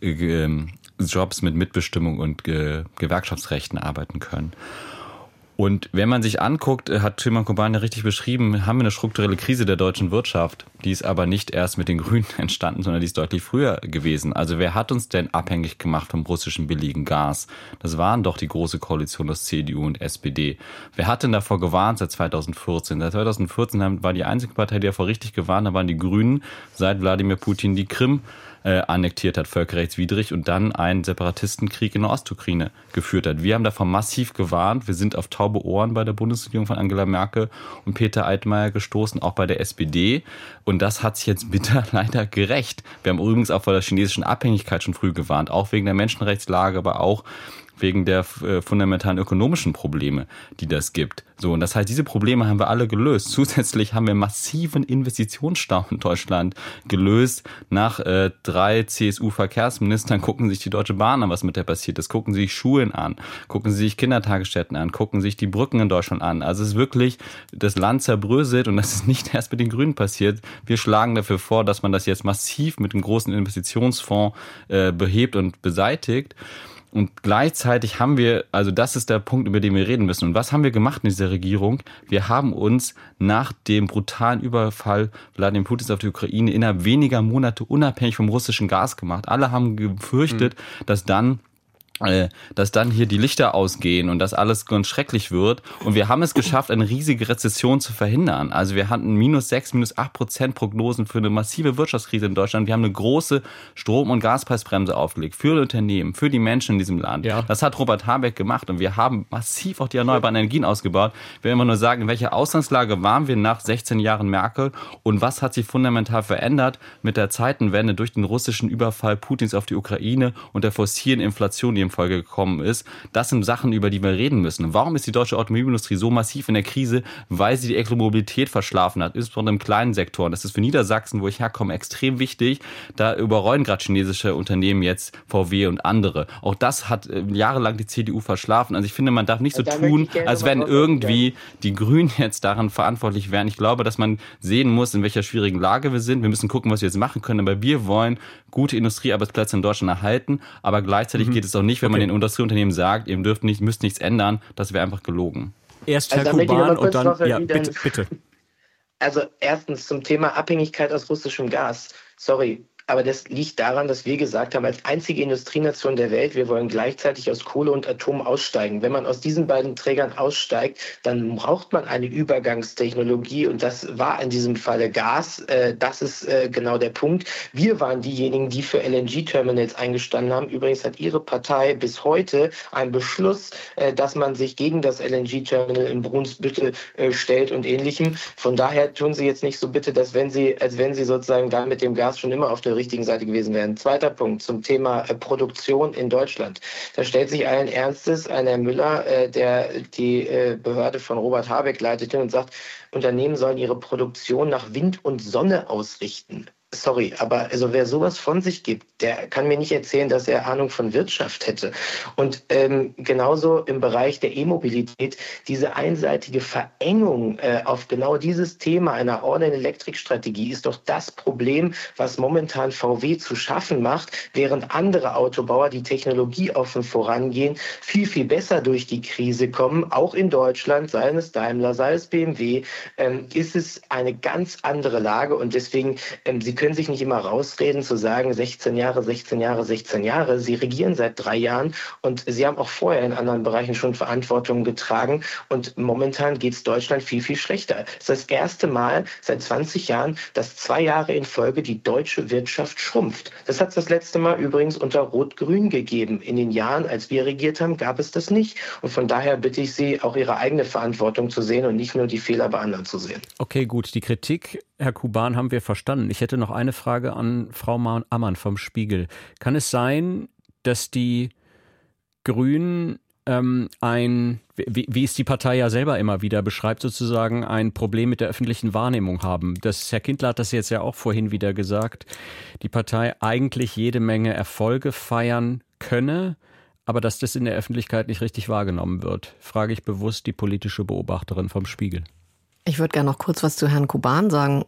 Jobs mit Mitbestimmung und Gewerkschaftsrechten arbeiten können. Und wenn man sich anguckt, hat Tilman Kobane richtig beschrieben, haben wir eine strukturelle Krise der deutschen Wirtschaft. Die ist aber nicht erst mit den Grünen entstanden, sondern die ist deutlich früher gewesen. Also wer hat uns denn abhängig gemacht vom russischen billigen Gas? Das waren doch die große Koalition aus CDU und SPD. Wer hat denn davor gewarnt seit 2014? Seit 2014 war die einzige Partei, die davor richtig gewarnt hat, waren die Grünen, seit Wladimir Putin die Krim annektiert hat, völkerrechtswidrig, und dann einen Separatistenkrieg in der Ostukraine geführt hat. Wir haben davor massiv gewarnt. Wir sind auf taube Ohren bei der Bundesregierung von Angela Merkel und Peter Altmaier gestoßen, auch bei der SPD. Und das hat sich jetzt bitter leider gerecht. Wir haben übrigens auch vor der chinesischen Abhängigkeit schon früh gewarnt, auch wegen der Menschenrechtslage, aber auch wegen der fundamentalen ökonomischen Probleme, die das gibt. So, und das heißt, diese Probleme haben wir alle gelöst. Zusätzlich haben wir massiven Investitionsstau in Deutschland gelöst. Nach 3 CSU-Verkehrsministern gucken sich die Deutsche Bahn an, was mit der passiert ist. Gucken sich Schulen an, gucken sich Kindertagesstätten an, gucken sich die Brücken in Deutschland an. Also es ist wirklich, das Land zerbröselt, und das ist nicht erst mit den Grünen passiert. Wir schlagen dafür vor, dass man das jetzt massiv mit dem großen Investitionsfonds behebt und beseitigt. Und gleichzeitig haben wir, also das ist der Punkt, über den wir reden müssen. Und was haben wir gemacht in dieser Regierung? Wir haben uns nach dem brutalen Überfall Wladimir Putins auf die Ukraine innerhalb weniger Monate unabhängig vom russischen Gas gemacht. Alle haben gefürchtet, dass dann hier die Lichter ausgehen und dass alles ganz schrecklich wird. Und wir haben es geschafft, eine riesige Rezession zu verhindern. Also wir hatten -6, -8% Prognosen für eine massive Wirtschaftskrise in Deutschland. Wir haben eine große Strom- und Gaspreisbremse aufgelegt für die Unternehmen, für die Menschen in diesem Land. Ja. Das hat Robert Habeck gemacht, und wir haben massiv auch die erneuerbaren Energien ausgebaut. Ich will immer nur sagen, in welcher Ausgangslage waren wir nach 16 Jahren Merkel und was hat sich fundamental verändert mit der Zeitenwende durch den russischen Überfall Putins auf die Ukraine und der fossilen Inflation, die Folge gekommen ist. Das sind Sachen, über die wir reden müssen. Und warum ist die deutsche Automobilindustrie so massiv in der Krise? Weil sie die Elektromobilität verschlafen hat, insbesondere im kleinen Sektor. Und das ist für Niedersachsen, wo ich herkomme, extrem wichtig. Da überrollen gerade chinesische Unternehmen jetzt VW und andere. Auch das hat jahrelang die CDU verschlafen. Also ich finde, man darf nicht so tun, als wenn irgendwie die Grünen jetzt daran verantwortlich wären. Ich glaube, dass man sehen muss, in welcher schwierigen Lage wir sind. Wir müssen gucken, was wir jetzt machen können. Aber wir wollen gute Industriearbeitsplätze in Deutschland erhalten. Aber gleichzeitig geht es auch nicht, wenn man den Industrieunternehmen sagt, ihr müsst nichts ändern. Das wäre einfach gelogen. Erst Herr Kuban und dann, ja, bitte. Also erstens zum Thema Abhängigkeit aus russischem Gas. Sorry, aber das liegt daran, dass wir gesagt haben, als einzige Industrienation der Welt, wir wollen gleichzeitig aus Kohle und Atom aussteigen. Wenn man aus diesen beiden Trägern aussteigt, dann braucht man eine Übergangstechnologie und das war in diesem Falle Gas. Das ist genau der Punkt. Wir waren diejenigen, die für LNG-Terminals eingestanden haben. Übrigens hat Ihre Partei bis heute einen Beschluss, dass man sich gegen das LNG-Terminal in Brunsbüttel stellt und Ähnlichem. Von daher tun Sie jetzt nicht so bitte, als wenn Sie sozusagen da mit dem Gas schon immer auf der richtigen Seite gewesen wären. Zweiter Punkt zum Thema Produktion in Deutschland. Da stellt sich allen Ernstes ein Herr Müller, der die Behörde von Robert Habeck leitet, hin und sagt, Unternehmen sollen ihre Produktion nach Wind und Sonne ausrichten. Sorry, aber also wer sowas von sich gibt, der kann mir nicht erzählen, dass er Ahnung von Wirtschaft hätte. Und genauso im Bereich der E-Mobilität, diese einseitige Verengung auf genau dieses Thema einer All-in-Electric-Strategie ist doch das Problem, was momentan VW zu schaffen macht, während andere Autobauer, die technologieoffen vorangehen, viel, viel besser durch die Krise kommen. Auch in Deutschland, sei es Daimler, sei es BMW, ist es eine ganz andere Lage und deswegen, Sie können sich nicht immer rausreden zu sagen, 16 Jahre. Sie regieren seit 3 Jahren und Sie haben auch vorher in anderen Bereichen schon Verantwortung getragen und momentan geht es Deutschland viel, viel schlechter. Es ist das erste Mal seit 20 Jahren, dass 2 Jahre in Folge die deutsche Wirtschaft schrumpft. Das hat es das letzte Mal übrigens unter Rot-Grün gegeben. In den Jahren, als wir regiert haben, gab es das nicht. Und von daher bitte ich Sie, auch Ihre eigene Verantwortung zu sehen und nicht nur die Fehler bei anderen zu sehen. Okay, gut. Die Kritik, Herr Kuban, haben wir verstanden. Ich hätte noch eine Frage an Frau Ammann vom Spiegel. Kann es sein, dass die Grünen wie es die Partei ja selber immer wieder beschreibt, sozusagen ein Problem mit der öffentlichen Wahrnehmung haben? Herr Kindler hat das jetzt ja auch vorhin wieder gesagt, die Partei eigentlich jede Menge Erfolge feiern könne, aber dass das in der Öffentlichkeit nicht richtig wahrgenommen wird. Frage ich bewusst die politische Beobachterin vom Spiegel. Ich würde gerne noch kurz was zu Herrn Kuban sagen,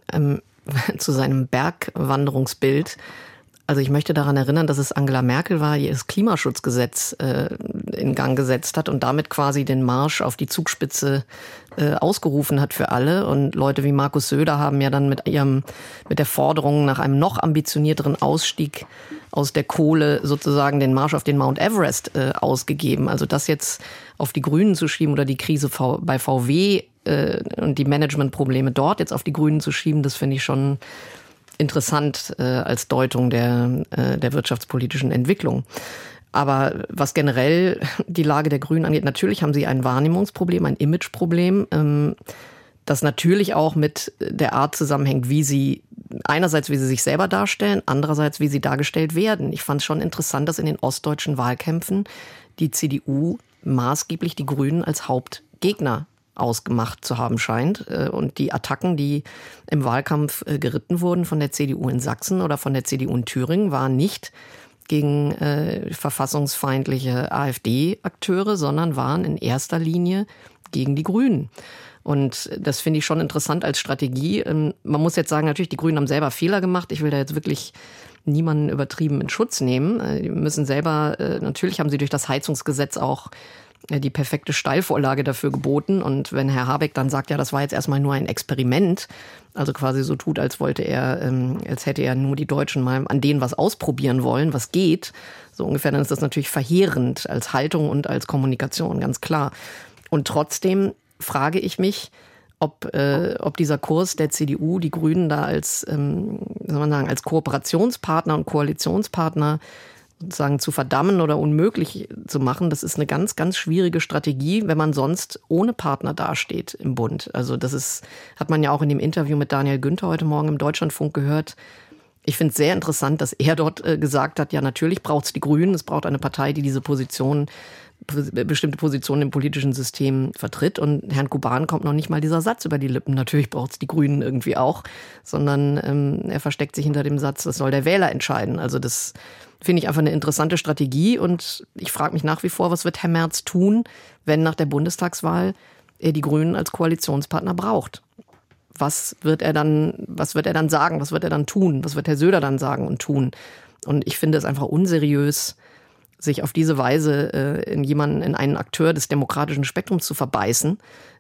zu seinem Bergwanderungsbild. Also ich möchte daran erinnern, dass es Angela Merkel war, die das Klimaschutzgesetz in Gang gesetzt hat und damit quasi den Marsch auf die Zugspitze ausgerufen hat für alle. Und Leute wie Markus Söder haben ja dann mit der Forderung nach einem noch ambitionierteren Ausstieg aus der Kohle sozusagen den Marsch auf den Mount Everest ausgegeben. Also das jetzt auf die Grünen zu schieben oder die Krise bei VW und die Managementprobleme dort jetzt auf die Grünen zu schieben, das finde ich schon interessant als Deutung der wirtschaftspolitischen Entwicklung. Aber was generell die Lage der Grünen angeht, natürlich haben sie ein Wahrnehmungsproblem, ein Imageproblem, das natürlich auch mit der Art zusammenhängt, wie sie sich selber darstellen, andererseits wie sie dargestellt werden. Ich fand es schon interessant, dass in den ostdeutschen Wahlkämpfen die CDU maßgeblich die Grünen als Hauptgegner ausgemacht zu haben scheint. Und die Attacken, die im Wahlkampf geritten wurden von der CDU in Sachsen oder von der CDU in Thüringen, waren nicht gegen verfassungsfeindliche AfD-Akteure, sondern waren in erster Linie gegen die Grünen. Und das finde ich schon interessant als Strategie. Man muss jetzt sagen, natürlich, die Grünen haben selber Fehler gemacht. Ich will da jetzt wirklich niemanden übertrieben in Schutz nehmen. Die müssen selber, natürlich haben sie durch das Heizungsgesetz auch die perfekte Steilvorlage dafür geboten. Und wenn Herr Habeck dann sagt, ja, das war jetzt erstmal nur ein Experiment, also quasi so tut, als hätte er nur die Deutschen mal an denen was ausprobieren wollen, was geht, so ungefähr, dann ist das natürlich verheerend als Haltung und als Kommunikation, ganz klar. Und trotzdem frage ich mich, ob dieser Kurs der CDU, die Grünen da als Kooperationspartner und Koalitionspartner sozusagen zu verdammen oder unmöglich zu machen, das ist eine ganz, ganz schwierige Strategie, wenn man sonst ohne Partner dasteht im Bund. Also hat man ja auch in dem Interview mit Daniel Günther heute Morgen im Deutschlandfunk gehört, Ich finde es sehr interessant, dass er dort gesagt hat, ja, natürlich braucht es die Grünen, es braucht eine Partei, die diese bestimmte Positionen im politischen System vertritt. Und Herrn Kuban kommt noch nicht mal dieser Satz über die Lippen. Natürlich braucht es die Grünen irgendwie auch, sondern er versteckt sich hinter dem Satz, das soll der Wähler entscheiden. Also das finde ich einfach eine interessante Strategie. Und ich frage mich nach wie vor, was wird Herr Merz tun, wenn nach der Bundestagswahl er die Grünen als Koalitionspartner braucht? Was wird er dann sagen? Was wird er dann tun? Was wird Herr Söder dann sagen und tun? Und ich finde es einfach unseriös, sich auf diese Weise in einen Akteur des demokratischen Spektrums zu verbeißen,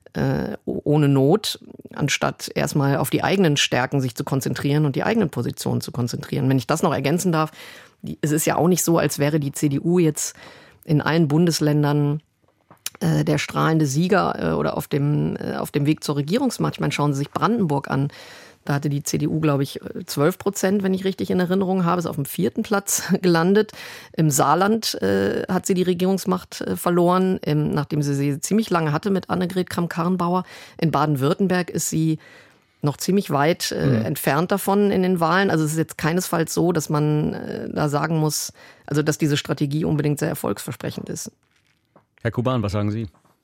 ohne Not, anstatt erstmal auf die eigenen Stärken sich zu konzentrieren und die eigenen Positionen zu konzentrieren. Wenn ich das noch ergänzen darf, es ist ja auch nicht so, als wäre die CDU jetzt in allen Bundesländern der strahlende Sieger oder auf dem Weg zur Regierungsmacht. Ich meine, schauen Sie sich Brandenburg an. Da hatte die CDU, glaube ich, 12%, wenn ich richtig in Erinnerung habe, ist auf dem 4. Platz gelandet. Im Saarland hat sie die Regierungsmacht verloren, nachdem sie ziemlich lange hatte mit Annegret Kramp-Karrenbauer. In Baden-Württemberg ist sie noch ziemlich weit entfernt davon in den Wahlen. Also es ist jetzt keinesfalls so, dass man da sagen muss, also dass diese Strategie unbedingt sehr erfolgsversprechend ist. Herr Kuban, was sagen Sie?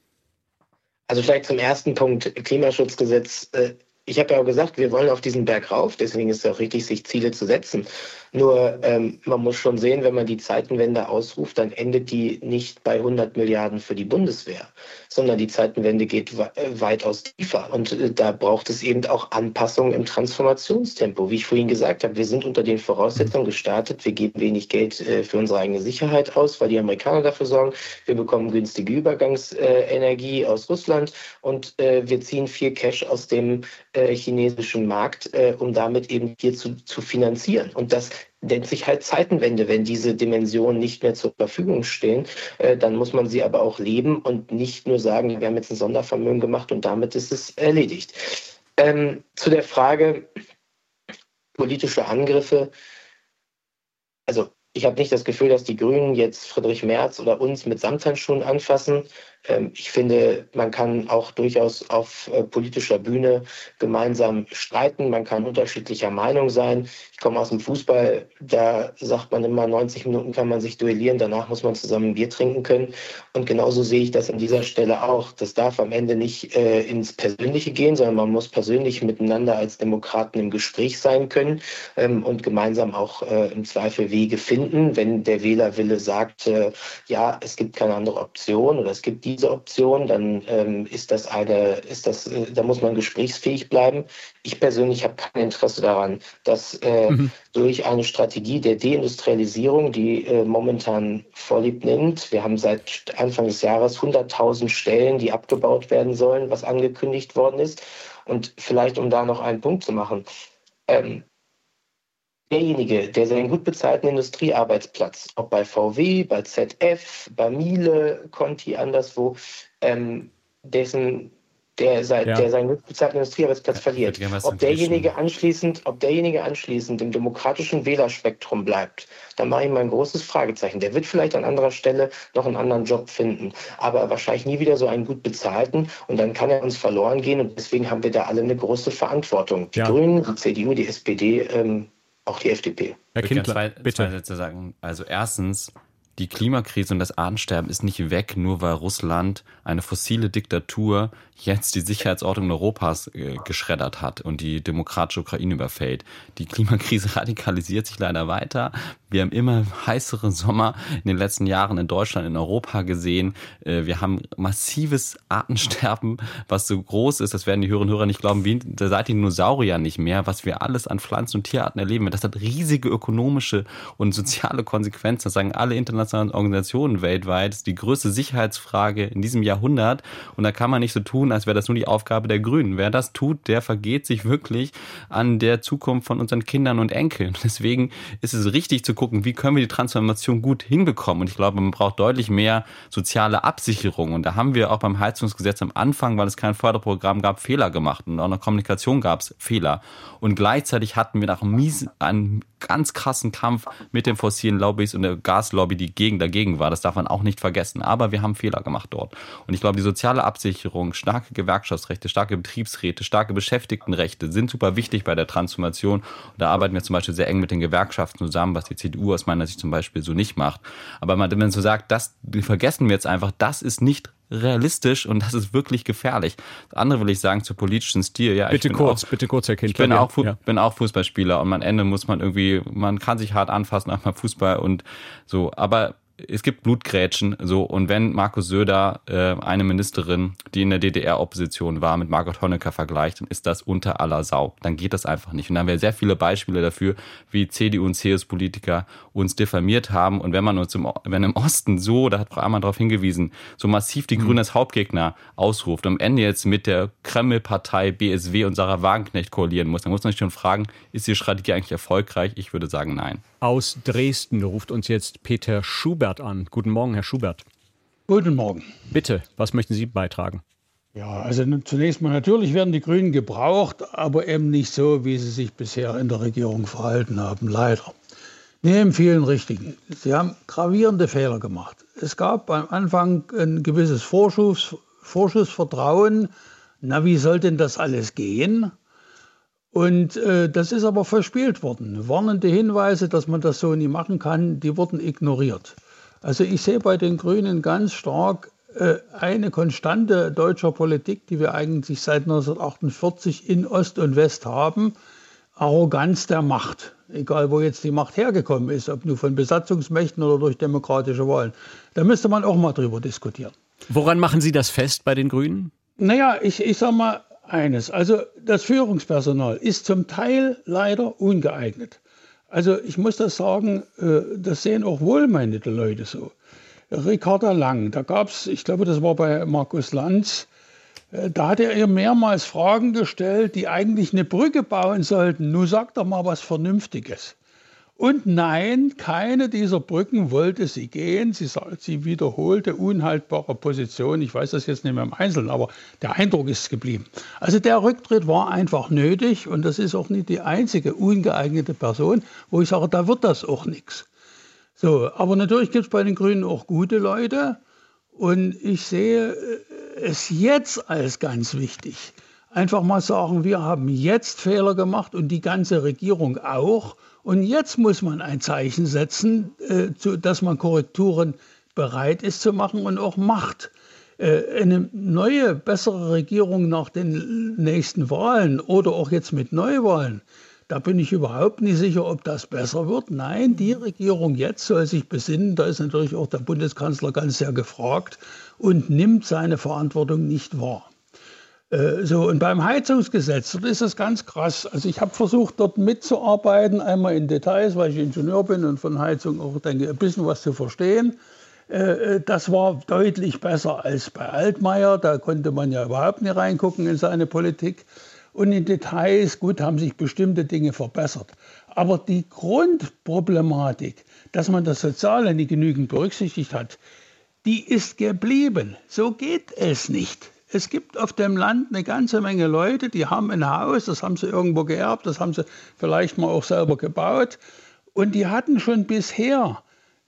Also vielleicht zum ersten Punkt, Klimaschutzgesetz. Ich habe ja auch gesagt, wir wollen auf diesen Berg rauf, deswegen ist es auch richtig, sich Ziele zu setzen. Nur man muss schon sehen, wenn man die Zeitenwende ausruft, dann endet die nicht bei 100 Milliarden für die Bundeswehr, sondern die Zeitenwende geht weitaus tiefer. Und da braucht es eben auch Anpassungen im Transformationstempo. Wie ich vorhin gesagt habe, wir sind unter den Voraussetzungen gestartet. Wir geben wenig Geld für unsere eigene Sicherheit aus, weil die Amerikaner dafür sorgen. Wir bekommen günstige Übergangsenergie aus Russland und wir ziehen viel Cash aus dem chinesischen Markt, um damit eben hier zu finanzieren. Und das nennt sich halt Zeitenwende. Wenn diese Dimensionen nicht mehr zur Verfügung stehen, dann muss man sie aber auch leben und nicht nur sagen, wir haben jetzt ein Sondervermögen gemacht und damit ist es erledigt. Zu der Frage politische Angriffe. Also ich habe nicht das Gefühl, dass die Grünen jetzt Friedrich Merz oder uns mit Samthandschuhen anfassen. Ich finde, man kann auch durchaus auf politischer Bühne gemeinsam streiten. Man kann unterschiedlicher Meinung sein. Ich komme aus dem Fußball, da sagt man immer, 90 Minuten kann man sich duellieren, danach muss man zusammen ein Bier trinken können. Und genauso sehe ich das an dieser Stelle auch. Das darf am Ende nicht ins Persönliche gehen, sondern man muss persönlich miteinander als Demokraten im Gespräch sein können und gemeinsam auch im Zweifel Wege finden. Wenn der Wählerwille sagt, ja, es gibt keine andere Option oder es gibt diese Option, dann da muss man gesprächsfähig bleiben. Ich persönlich habe kein Interesse daran, dass durch eine Strategie der Deindustrialisierung, die momentan Vorlieb nimmt, wir haben seit Anfang des Jahres 100.000 Stellen, die abgebaut werden sollen, was angekündigt worden ist. Und vielleicht, um da noch einen Punkt zu machen, derjenige, der seinen gut bezahlten Industriearbeitsplatz, ob bei VW, bei ZF, bei Miele, Conti, anderswo, der seinen gut bezahlten Industriearbeitsplatz verliert. Ob derjenige anschließend im demokratischen Wählerspektrum bleibt, dann mache ich mal ein großes Fragezeichen. Der wird vielleicht an anderer Stelle noch einen anderen Job finden, aber wahrscheinlich nie wieder so einen gut bezahlten und dann kann er uns verloren gehen und deswegen haben wir da alle eine große Verantwortung. Die Grünen, die CDU, die SPD, auch die FDP. Herr Kindler, zwei Sätze sagen. Also erstens, die Klimakrise und das Artensterben ist nicht weg, nur weil Russland, eine fossile Diktatur, jetzt die Sicherheitsordnung Europas geschreddert hat und die demokratische Ukraine überfällt. Die Klimakrise radikalisiert sich leider weiter. Wir haben immer heißere Sommer in den letzten Jahren in Deutschland, in Europa gesehen. Wir haben massives Artensterben, was so groß ist, das werden die Hörerinnen und Hörer nicht glauben, wie seit den Dinosauriern nicht mehr, was wir alles an Pflanzen- und Tierarten erleben. Das hat riesige ökonomische und soziale Konsequenzen. Das sagen alle internationalen Organisationen weltweit. Das ist die größte Sicherheitsfrage in diesem Jahrhundert. Und da kann man nicht so tun, als wäre das nur die Aufgabe der Grünen. Wer das tut, der vergeht sich wirklich an der Zukunft von unseren Kindern und Enkeln. Deswegen ist es richtig zu gucken, wie können wir die Transformation gut hinbekommen. Und ich glaube, man braucht deutlich mehr soziale Absicherung. Und da haben wir auch beim Heizungsgesetz am Anfang, weil es kein Förderprogramm gab, Fehler gemacht. Und auch in der Kommunikation gab es Fehler. Und gleichzeitig hatten wir nach einem ganz krassen Kampf mit den fossilen Lobbys und der Gaslobby, die dagegen war. Das darf man auch nicht vergessen. Aber wir haben Fehler gemacht dort. Und ich glaube, die soziale Absicherung, starke Gewerkschaftsrechte, starke Betriebsräte, starke Beschäftigtenrechte sind super wichtig bei der Transformation. Und da arbeiten wir zum Beispiel sehr eng mit den Gewerkschaften zusammen, was die CDU aus meiner Sicht zum Beispiel so nicht macht. Aber wenn man so sagt, das vergessen wir jetzt einfach, das ist nicht realistisch und das ist wirklich gefährlich. Das andere will ich sagen zur politischen Stil. Ja, bitte kurz, Herr Kindler. Ich bin auch Fußballspieler und am Ende muss man man kann sich hart anfassen nach dem Fußball und so, aber es gibt Blutgrätschen, so, und wenn Markus Söder eine Ministerin, die in der DDR-Opposition war, mit Margot Honecker vergleicht, dann ist das unter aller Sau. Dann geht das einfach nicht. Und dann haben wir sehr viele Beispiele dafür, wie CDU und CSU-Politiker uns diffamiert haben. Und wenn im Osten so, da hat Frau Ammann darauf hingewiesen, so massiv die Grünen als Hauptgegner ausruft und am Ende jetzt mit der Kreml-Partei BSW und Sarah Wagenknecht koalieren muss, dann muss man sich schon fragen, ist die Strategie eigentlich erfolgreich? Ich würde sagen, nein. Aus Dresden ruft uns jetzt Peter Schubert an. Guten Morgen, Herr Schubert. Guten Morgen. Bitte, was möchten Sie beitragen? Ja, also zunächst mal, natürlich werden die Grünen gebraucht, aber eben nicht so, wie sie sich bisher in der Regierung verhalten haben, leider. Neben vielen richtigen. Sie haben gravierende Fehler gemacht. Es gab am Anfang ein gewisses Vorschussvertrauen. Na, wie soll denn das alles gehen? Und das ist aber verspielt worden. Warnende Hinweise, dass man das so nie machen kann, die wurden ignoriert. Also ich sehe bei den Grünen ganz stark eine Konstante deutscher Politik, die wir eigentlich seit 1948 in Ost und West haben: Arroganz der Macht. Egal, wo jetzt die Macht hergekommen ist, ob nur von Besatzungsmächten oder durch demokratische Wahlen. Da müsste man auch mal drüber diskutieren. Woran machen Sie das fest bei den Grünen? Naja, ich sage mal eines. Also das Führungspersonal ist zum Teil leider ungeeignet. Also ich muss das sagen, das sehen auch wohlmeinende Leute so. Ricarda Lang, da gab es, ich glaube, das war bei Markus Lanz, da hat er ihr mehrmals Fragen gestellt, die eigentlich eine Brücke bauen sollten. Nun sag doch mal was Vernünftiges. Und nein, keine dieser Brücken wollte sie gehen. Sie wiederholte unhaltbare Positionen. Ich weiß das jetzt nicht mehr im Einzelnen, aber der Eindruck ist geblieben. Also der Rücktritt war einfach nötig und das ist auch nicht die einzige ungeeignete Person, wo ich sage, da wird das auch nichts. So, aber natürlich gibt es bei den Grünen auch gute Leute und ich sehe es jetzt als ganz wichtig. Einfach mal sagen, wir haben jetzt Fehler gemacht und die ganze Regierung auch. Und jetzt muss man ein Zeichen setzen, dass man Korrekturen bereit ist zu machen und auch macht. Eine neue, bessere Regierung nach den nächsten Wahlen oder auch jetzt mit Neuwahlen, da bin ich überhaupt nicht sicher, ob das besser wird. Nein, die Regierung jetzt soll sich besinnen. Da ist natürlich auch der Bundeskanzler ganz sehr gefragt und nimmt seine Verantwortung nicht wahr. So, und beim Heizungsgesetz, dort ist es ganz krass. Also ich habe versucht, dort mitzuarbeiten, einmal in Details, weil ich Ingenieur bin und von Heizung auch denke, ein bisschen was zu verstehen. Das war deutlich besser als bei Altmaier. Da konnte man ja überhaupt nicht reingucken in seine Politik. Und in Details, gut, haben sich bestimmte Dinge verbessert. Aber die Grundproblematik, dass man das Soziale nicht genügend berücksichtigt hat, die ist geblieben. So geht es nicht. Es gibt auf dem Land eine ganze Menge Leute, die haben ein Haus, das haben sie irgendwo geerbt, das haben sie vielleicht mal auch selber gebaut. Und die hatten schon bisher,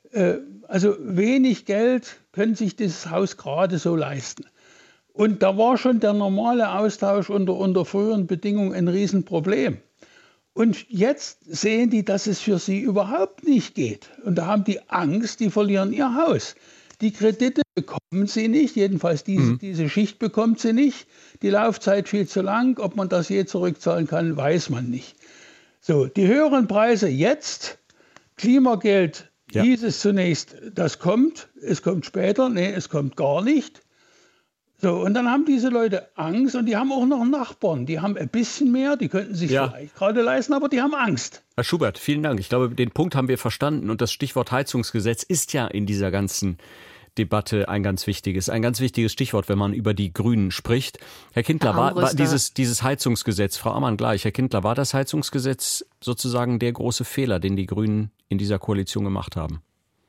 also wenig Geld, können sich dieses Haus gerade so leisten. Und da war schon der normale Austausch unter früheren Bedingungen ein Riesenproblem. Und jetzt sehen die, dass es für sie überhaupt nicht geht. Und da haben die Angst, die verlieren ihr Haus. Die Kredite bekommen sie nicht, jedenfalls diese Schicht bekommt sie nicht. Die Laufzeit viel zu lang, ob man das je zurückzahlen kann, weiß man nicht. So, die höheren Preise jetzt, Klimageld, hieß es zunächst, das kommt, es kommt später, nee, es kommt gar nicht. So, und dann haben diese Leute Angst und die haben auch noch Nachbarn, die haben ein bisschen mehr, die könnten sich vielleicht gerade leisten, aber die haben Angst. Herr Schubert, vielen Dank. Ich glaube, den Punkt haben wir verstanden und das Stichwort Heizungsgesetz ist ja in dieser ganzen Debatte ein ganz wichtiges Stichwort, wenn man über die Grünen spricht. Herr Kindler, war dieses Heizungsgesetz, Frau Ammann gleich, Herr Kindler, war das Heizungsgesetz sozusagen der große Fehler, den die Grünen in dieser Koalition gemacht haben?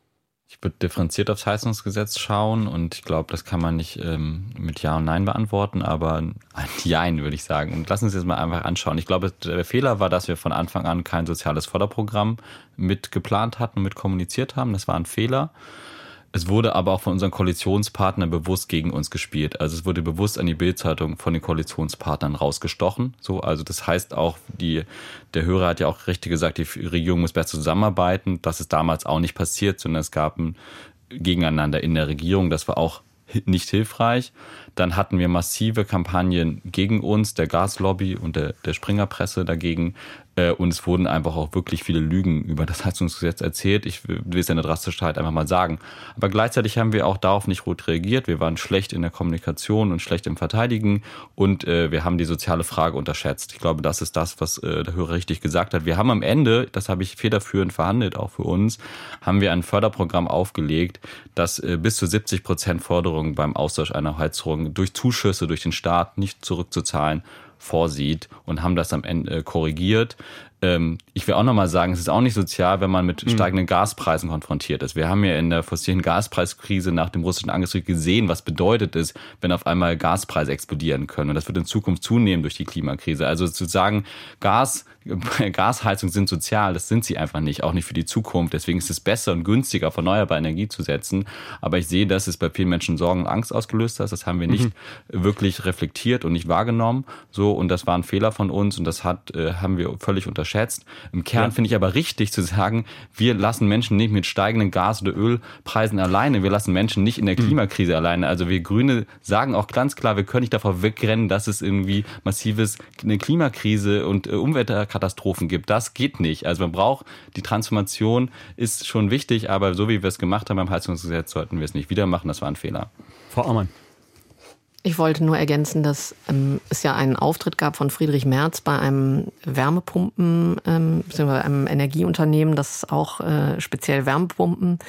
Ich würde differenziert aufs Heizungsgesetz schauen und ich glaube, das kann man nicht mit Ja und Nein beantworten, aber ein Jein würde ich sagen. Und lassen Sie uns jetzt mal einfach anschauen. Ich glaube, der Fehler war, dass wir von Anfang an kein soziales Förderprogramm mit geplant hatten und mit kommuniziert haben. Das war ein Fehler. Es wurde aber auch von unseren Koalitionspartnern bewusst gegen uns gespielt. Also es wurde bewusst an die Bild-Zeitung von den Koalitionspartnern rausgestochen. So, also das heißt auch, der Hörer hat ja auch richtig gesagt, die Regierung muss besser zusammenarbeiten. Das ist damals auch nicht passiert, sondern es gab ein Gegeneinander in der Regierung. Das war auch nicht hilfreich. Dann hatten wir massive Kampagnen gegen uns, der Gaslobby und der Springerpresse dagegen. Und es wurden einfach auch wirklich viele Lügen über das Heizungsgesetz erzählt. Ich will es in der Drastischheit einfach mal sagen. Aber gleichzeitig haben wir auch darauf nicht gut reagiert. Wir waren schlecht in der Kommunikation und schlecht im Verteidigen. Und wir haben die soziale Frage unterschätzt. Ich glaube, das ist das, was der Hörer richtig gesagt hat. Wir haben am Ende, das habe ich federführend verhandelt, auch für uns, haben wir ein Förderprogramm aufgelegt, das bis zu 70% Förderung beim Austausch einer Heizung durch Zuschüsse durch den Staat nicht zurückzuzahlen vorsieht und haben das am Ende korrigiert. Ich will auch nochmal sagen, es ist auch nicht sozial, wenn man mit steigenden Gaspreisen konfrontiert ist. Wir haben ja in der fossilen Gaspreiskrise nach dem russischen Angriffskrieg gesehen, was bedeutet es, wenn auf einmal Gaspreise explodieren können. Und das wird in Zukunft zunehmen durch die Klimakrise. Also zu sagen, Gasheizungen sind sozial, das sind sie einfach nicht, auch nicht für die Zukunft. Deswegen ist es besser und günstiger, auf erneuerbare Energie zu setzen. Aber ich sehe, dass es bei vielen Menschen Sorgen und Angst ausgelöst hat. Das haben wir nicht wirklich reflektiert und nicht wahrgenommen. So, und das war ein Fehler von uns und das haben wir völlig unterschätzt. Im Kern finde ich aber richtig zu sagen, wir lassen Menschen nicht mit steigenden Gas- oder Ölpreisen alleine. Wir lassen Menschen nicht in der Klimakrise alleine. Also wir Grüne sagen auch ganz klar, wir können nicht davor wegrennen, dass es irgendwie eine Klimakrise und Umweltkatastrophen gibt. Das geht nicht. Also man braucht, die Transformation ist schon wichtig, aber so wie wir es gemacht haben beim Heizungsgesetz, sollten wir es nicht wieder machen. Das war ein Fehler. Frau Ammann. Ich wollte nur ergänzen, dass es ja einen Auftritt gab von Friedrich Merz bei einem beziehungsweise einem Energieunternehmen, das auch speziell Wärmepumpen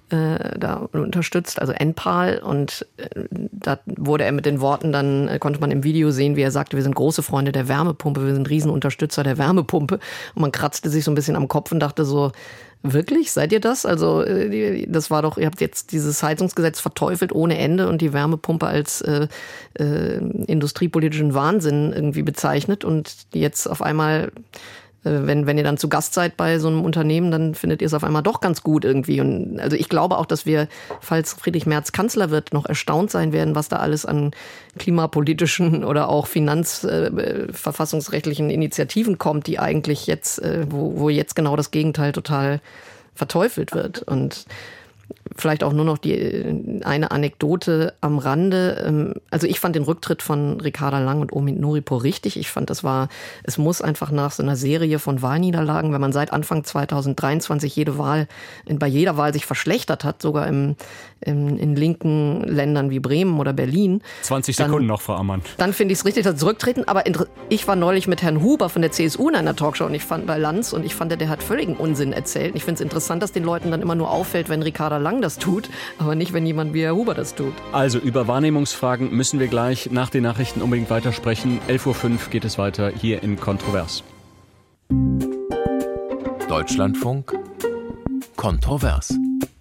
da unterstützt, also Enpal. Und da wurde er mit den Worten, dann konnte man im Video sehen, wie er sagte, wir sind große Freunde der Wärmepumpe, wir sind Riesenunterstützer der Wärmepumpe. Und man kratzte sich so ein bisschen am Kopf und dachte so, wirklich? Seid ihr das? Also das war doch, ihr habt jetzt dieses Heizungsgesetz verteufelt ohne Ende und die Wärmepumpe als industriepolitischen Wahnsinn irgendwie bezeichnet und jetzt auf einmal, wenn ihr dann zu Gast seid bei so einem Unternehmen, dann findet ihr es auf einmal doch ganz gut irgendwie. Und also ich glaube auch, dass wir, falls Friedrich Merz Kanzler wird, noch erstaunt sein werden, was da alles an klimapolitischen oder auch verfassungsrechtlichen Initiativen kommt, die eigentlich jetzt, wo jetzt genau das Gegenteil total verteufelt wird. Und vielleicht auch nur noch eine Anekdote am Rande. Also ich fand den Rücktritt von Ricarda Lang und Omid Nuripur richtig. Ich fand, es muss einfach nach so einer Serie von Wahlniederlagen, wenn man seit Anfang 2023 bei jeder Wahl sich verschlechtert hat, sogar in linken Ländern wie Bremen oder Berlin. 20 Sekunden noch, Frau Ammann. Dann finde ich es richtig, dass zurücktreten. Aber ich war neulich mit Herrn Huber von der CSU in einer Talkshow und ich fand bei Lanz und ich fand, der hat völligen Unsinn erzählt. Ich finde es interessant, dass den Leuten dann immer nur auffällt, wenn Ricarda Lang das tut, aber nicht, wenn jemand wie Herr Huber das tut. Also über Wahrnehmungsfragen müssen wir gleich nach den Nachrichten unbedingt weitersprechen. 11.05 Uhr geht es weiter hier in Kontrovers. Deutschlandfunk Kontrovers.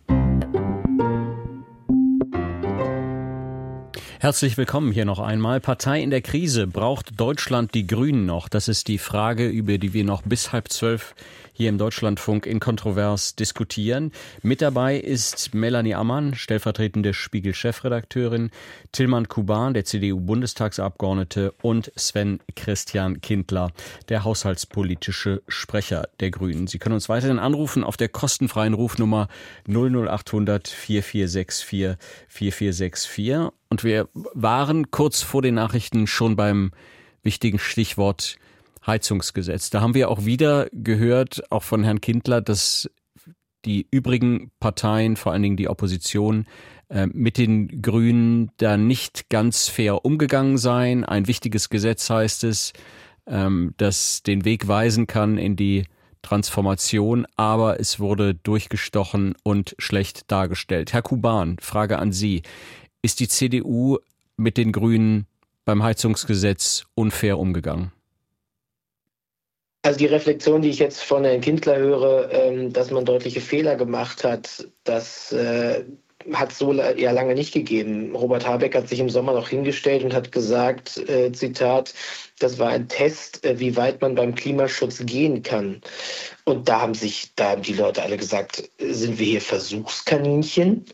Herzlich willkommen hier noch einmal. Partei in der Krise. Braucht Deutschland die Grünen noch? Das ist die Frage, über die wir noch bis 11:30 hier im Deutschlandfunk in Kontrovers diskutieren. Mit dabei ist Melanie Ammann, stellvertretende Spiegel-Chefredakteurin, Tilman Kuban, der CDU-Bundestagsabgeordnete und Sven Christian Kindler, der haushaltspolitische Sprecher der Grünen. Sie können uns weiterhin anrufen auf der kostenfreien Rufnummer 00800 4464 4464. Und wir waren kurz vor den Nachrichten schon beim wichtigen Stichwort Heizungsgesetz. Da haben wir auch wieder gehört, auch von Herrn Kindler, dass die übrigen Parteien, vor allen Dingen die Opposition, mit den Grünen da nicht ganz fair umgegangen seien. Ein wichtiges Gesetz heißt es, das den Weg weisen kann in die Transformation, aber es wurde durchgestochen und schlecht dargestellt. Herr Kuban, Frage an Sie. Ist die CDU mit den Grünen beim Heizungsgesetz unfair umgegangen? Also die Reflexion, die ich jetzt von Herrn Kindler höre, dass man deutliche Fehler gemacht hat, das hat es so ja lange nicht gegeben. Robert Habeck hat sich im Sommer noch hingestellt und hat gesagt, Zitat, das war ein Test, wie weit man beim Klimaschutz gehen kann. Und da haben die Leute alle gesagt, sind wir hier Versuchskaninchen?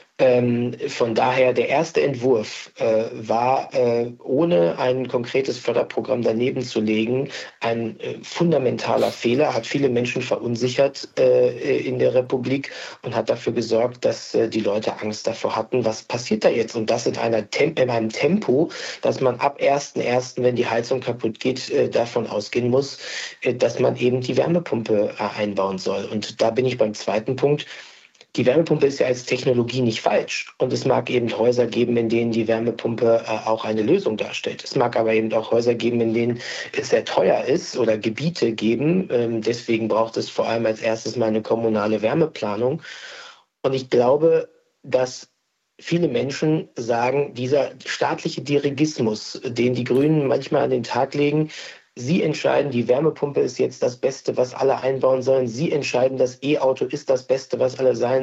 Von daher, der erste Entwurf war, ohne ein konkretes Förderprogramm daneben zu legen, ein fundamentaler Fehler, hat viele Menschen verunsichert in der Republik und hat dafür gesorgt, dass die Leute Angst davor hatten, was passiert da jetzt? Und das in einem Tempo, dass man ab 1.1., wenn die Heizung kaputt geht, davon ausgehen muss, dass man eben die Wärmepumpe einbauen soll. Und da bin ich beim zweiten Punkt. Die Wärmepumpe ist ja als Technologie nicht falsch. Und es mag eben Häuser geben, in denen die Wärmepumpe auch eine Lösung darstellt. Es mag aber eben auch Häuser geben, in denen es sehr teuer ist oder Gebiete geben. Deswegen braucht es vor allem als erstes mal eine kommunale Wärmeplanung. Und ich glaube, dass viele Menschen sagen, dieser staatliche Dirigismus, den die Grünen manchmal an den Tag legen, Sie entscheiden, die Wärmepumpe ist jetzt das Beste, was alle einbauen sollen. Sie entscheiden, das E-Auto ist das Beste, was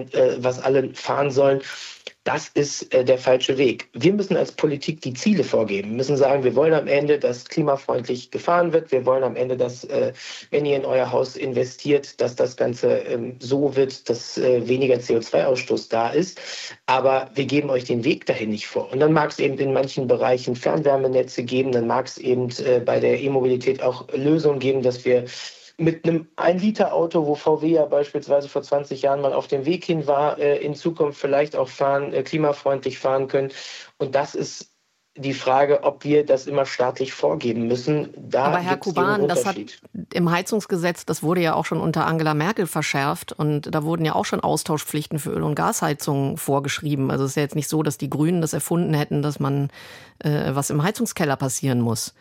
alle fahren sollen. Das ist der falsche Weg. Wir müssen als Politik die Ziele vorgeben. Wir müssen sagen, wir wollen am Ende, dass klimafreundlich gefahren wird. Wir wollen am Ende, dass, wenn ihr in euer Haus investiert, dass das Ganze so wird, dass weniger CO2-Ausstoß da ist. Aber wir geben euch den Weg dahin nicht vor. Und dann mag es eben in manchen Bereichen Fernwärmenetze geben. Dann mag es eben bei der E-Mobilität auch Lösungen geben, dass wir mit einem 1-Liter-Auto, wo VW ja beispielsweise vor 20 Jahren mal auf dem Weg hin war, in Zukunft vielleicht auch klimafreundlich fahren können. Und das ist die Frage, ob wir das immer staatlich vorgeben müssen. Aber Herr Kuban, das hat im Heizungsgesetz, das wurde ja auch schon unter Angela Merkel verschärft und da wurden ja auch schon Austauschpflichten für Öl- und Gasheizungen vorgeschrieben. Also es ist ja jetzt nicht so, dass die Grünen das erfunden hätten, dass man was im Heizungskeller passieren muss.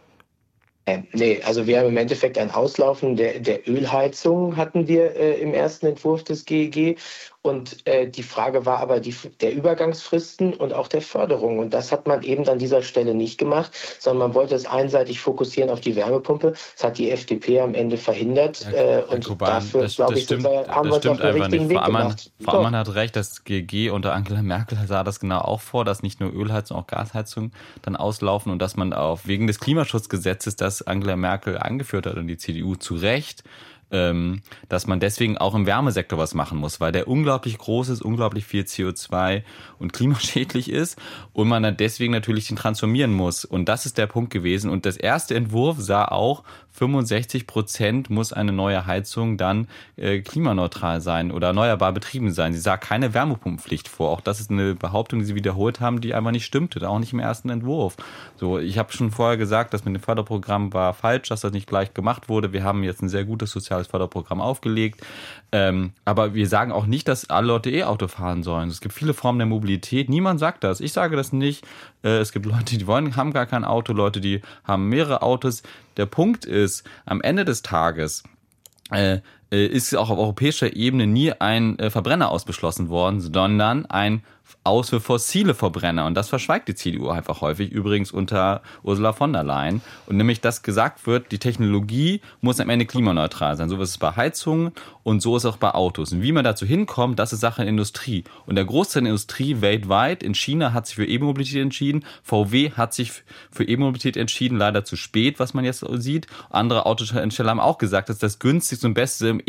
Nee, also wir haben im Endeffekt ein Auslaufen der Ölheizung hatten wir im ersten Entwurf des GEG. Und die Frage war aber der Übergangsfristen und auch der Förderung. Und das hat man eben an dieser Stelle nicht gemacht, sondern man wollte es einseitig fokussieren auf die Wärmepumpe. Das hat die FDP am Ende verhindert. Und Kuban, dafür, glaube ich, haben wir uns auf den richtigen Weg gemacht. Frau Ammann hat recht, das GEG unter Angela Merkel sah das genau auch vor, dass nicht nur Ölheizung, auch Gasheizung dann auslaufen und dass man auch wegen des Klimaschutzgesetzes, das Angela Merkel angeführt hat und die CDU zu Recht, dass man deswegen auch im Wärmesektor was machen muss, weil der unglaublich groß ist, unglaublich viel CO2 und klimaschädlich ist und man dann deswegen natürlich den transformieren muss. Und das ist der Punkt gewesen. Und das erste Entwurf sah auch, 65% muss eine neue Heizung dann klimaneutral sein oder erneuerbar betrieben sein. Sie sah keine Wärmepumpenpflicht vor. Auch das ist eine Behauptung, die sie wiederholt haben, die einfach nicht stimmte, auch nicht im ersten Entwurf. So, ich habe schon vorher gesagt, dass mit dem Förderprogramm war falsch, dass das nicht gleich gemacht wurde. Wir haben jetzt ein sehr gutes soziales Förderprogramm aufgelegt. Aber wir sagen auch nicht, dass alle Leute E-Auto fahren sollen. Es gibt viele Formen der Mobilität. Niemand sagt das. Ich sage das nicht. Es gibt Leute, die haben gar kein Auto, Leute, die haben mehrere Autos. Der Punkt ist, am Ende des Tages ist auch auf europäischer Ebene nie ein Verbrenner ausbeschlossen worden, sondern ein Aus für fossile Verbrenner. Und das verschweigt die CDU einfach häufig, übrigens unter Ursula von der Leyen. Und nämlich, dass gesagt wird, die Technologie muss am Ende klimaneutral sein. So ist es bei Heizungen und so ist es auch bei Autos. Und wie man dazu hinkommt, das ist Sache der Industrie. Und der Großteil der Industrie weltweit, in China hat sich für E-Mobilität entschieden, VW hat sich für E-Mobilität entschieden, leider zu spät, was man jetzt sieht. Andere Autohersteller haben auch gesagt, dass das günstigste und beste im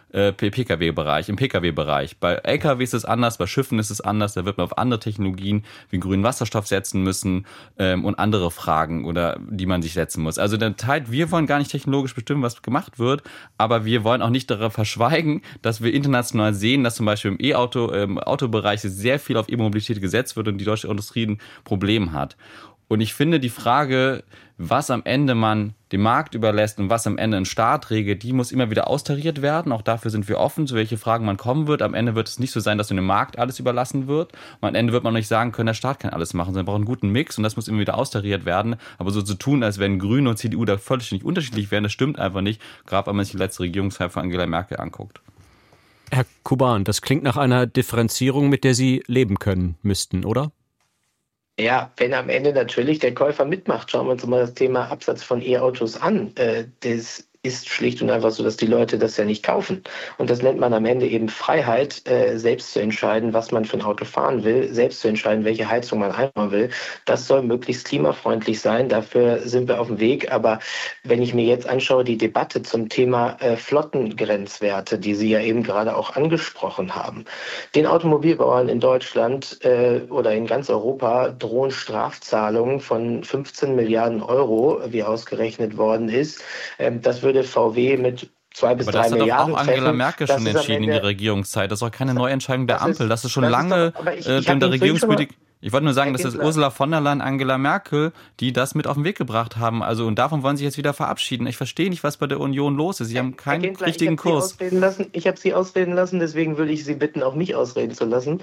Pkw-Bereich. Bei LKW ist es anders, bei Schiffen ist es anders, da wird man auf andere Technologien wie grünen Wasserstoff setzen müssen und andere Fragen, oder die man sich setzen muss. Also der Teil, wir wollen gar nicht technologisch bestimmen, was gemacht wird, aber wir wollen auch nicht darauf verschweigen, dass wir international sehen, dass zum Beispiel im Autobereich sehr viel auf E-Mobilität gesetzt wird und die deutsche Industrie ein Problem hat. Und ich finde, die Frage, was am Ende man dem Markt überlässt und was am Ende ein Staat regelt, die muss immer wieder austariert werden. Auch dafür sind wir offen, zu welche Fragen man kommen wird. Am Ende wird es nicht so sein, dass dem Markt alles überlassen wird. Am Ende wird man nicht sagen können, der Staat kann alles machen, sondern braucht einen guten Mix und das muss immer wieder austariert werden. Aber so zu tun, als wenn Grüne und CDU da völlig nicht unterschiedlich wären, das stimmt einfach nicht. Gerade wenn man sich die letzte Regierungszeit von Angela Merkel anguckt. Herr Kuban, das klingt nach einer Differenzierung, mit der Sie leben können müssten, oder? Ja, wenn am Ende natürlich der Käufer mitmacht. Schauen wir uns mal das Thema Absatz von E-Autos an. ist schlicht und einfach so, dass die Leute das ja nicht kaufen. Und das nennt man am Ende eben Freiheit, selbst zu entscheiden, was man für ein Auto fahren will, selbst zu entscheiden, welche Heizung man einbauen will. Das soll möglichst klimafreundlich sein. Dafür sind wir auf dem Weg. Aber wenn ich mir jetzt anschaue, die Debatte zum Thema Flottengrenzwerte, die Sie ja eben gerade auch angesprochen haben. Den Automobilbauern in Deutschland oder in ganz Europa drohen Strafzahlungen von 15 Milliarden Euro, wie ausgerechnet worden ist. Das würde VW mit 2 bis 3 Milliarden. Aber das hat doch auch Angela Merkel schon Das entschieden in der Regierungszeit. Das ist auch keine Neuentscheidung der Ampel. Das ist schon lange in der Regierungspolitik. Ich wollte nur sagen, das ist Ursula von der Leyen, Angela Merkel, die das mit auf den Weg gebracht haben. Also, und davon wollen sie sich jetzt wieder verabschieden. Ich verstehe nicht, was bei der Union los ist. Sie haben keinen richtigen Kurs. Ich habe Sie ausreden lassen, deswegen würde ich Sie bitten, auch mich ausreden zu lassen.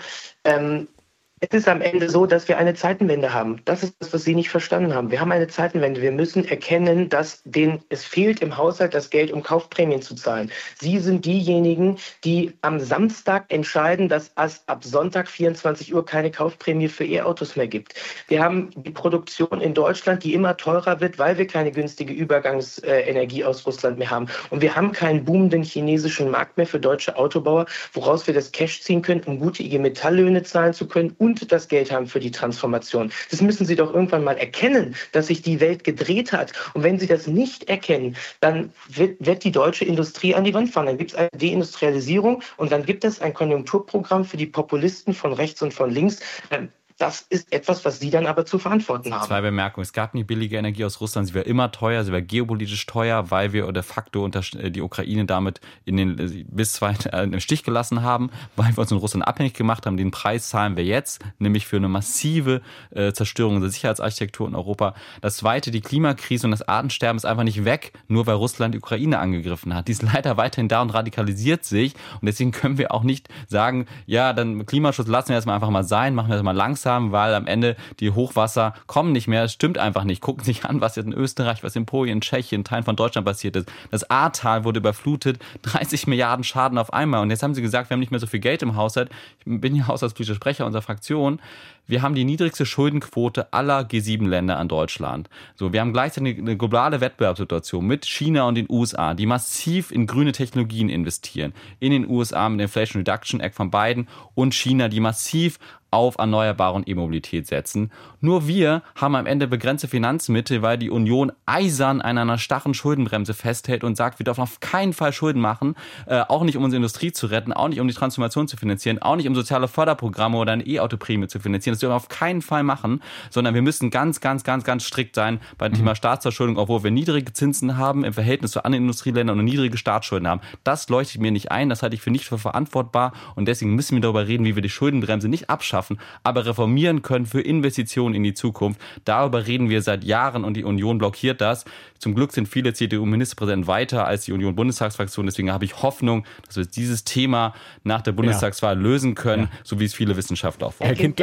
Es ist am Ende so, dass wir eine Zeitenwende haben. Das ist das, was Sie nicht verstanden haben. Wir haben eine Zeitenwende. Wir müssen erkennen, dass es fehlt im Haushalt das Geld, um Kaufprämien zu zahlen. Sie sind diejenigen, die am Samstag entscheiden, dass es ab Sonntag 24 Uhr keine Kaufprämie für E-Autos mehr gibt. Wir haben die Produktion in Deutschland, die immer teurer wird, weil wir keine günstige Übergangsenergie aus Russland mehr haben. Und wir haben keinen boomenden chinesischen Markt mehr für deutsche Autobauer, woraus wir das Cash ziehen können, um gute IG Metall-Löhne zahlen zu können und das Geld haben für die Transformation. Das müssen Sie doch irgendwann mal erkennen, dass sich die Welt gedreht hat. Und wenn Sie das nicht erkennen, dann wird die deutsche Industrie an die Wand fahren. Dann gibt es eine Deindustrialisierung und dann gibt es ein Konjunkturprogramm für die Populisten von rechts und von links. Das ist etwas, was Sie dann aber zu verantworten haben. 2 Bemerkungen. Es gab nie billige Energie aus Russland. Sie war immer teuer. Sie war geopolitisch teuer, weil wir de facto die Ukraine damit im Stich gelassen haben, weil wir uns in Russland abhängig gemacht haben. Den Preis zahlen wir jetzt, nämlich für eine massive Zerstörung der Sicherheitsarchitektur in Europa. Das Zweite, die Klimakrise und das Artensterben ist einfach nicht weg, nur weil Russland die Ukraine angegriffen hat. Die ist leider weiterhin da und radikalisiert sich. Und deswegen können wir auch nicht sagen, ja, dann Klimaschutz lassen wir erstmal einfach mal sein, machen wir das mal langsam, weil am Ende die Hochwasser kommen nicht mehr. Das stimmt einfach nicht. Gucken Sie sich an, was jetzt in Österreich, was in Polen, in Tschechien, Teilen von Deutschland passiert ist. Das Ahrtal wurde überflutet, 30 Milliarden Schaden auf einmal. Und jetzt haben Sie gesagt, wir haben nicht mehr so viel Geld im Haushalt. Ich bin ja haushaltspolitischer Sprecher unserer Fraktion. Wir haben die niedrigste Schuldenquote aller G7-Länder an Deutschland. So, wir haben gleichzeitig eine globale Wettbewerbssituation mit China und den USA, die massiv in grüne Technologien investieren. In den USA mit dem Inflation Reduction Act von Biden und China, die massiv auf Erneuerbare und E-Mobilität setzen. Nur wir haben am Ende begrenzte Finanzmittel, weil die Union eisern an einer starren Schuldenbremse festhält und sagt, wir dürfen auf keinen Fall Schulden machen, auch nicht um unsere Industrie zu retten, auch nicht um die Transformation zu finanzieren, auch nicht um soziale Förderprogramme oder eine E-Auto-Prämie zu finanzieren. Das dürfen wir auf keinen Fall machen, sondern wir müssen ganz, ganz, ganz, ganz strikt sein beim Thema Staatsverschuldung, obwohl wir niedrige Zinsen haben im Verhältnis zu anderen Industrieländern und niedrige Staatsschulden haben. Das leuchtet mir nicht ein, das halte ich für nicht für verantwortbar und deswegen müssen wir darüber reden, wie wir die Schuldenbremse nicht abschaffen, aber reformieren können für Investitionen in die Zukunft. Darüber reden wir seit Jahren und die Union blockiert das. Zum Glück sind viele CDU-Ministerpräsidenten weiter als die Union-Bundestagsfraktion. Deswegen habe ich Hoffnung, dass wir dieses Thema nach der Bundestagswahl lösen können, so wie es viele Wissenschaftler auch wollen.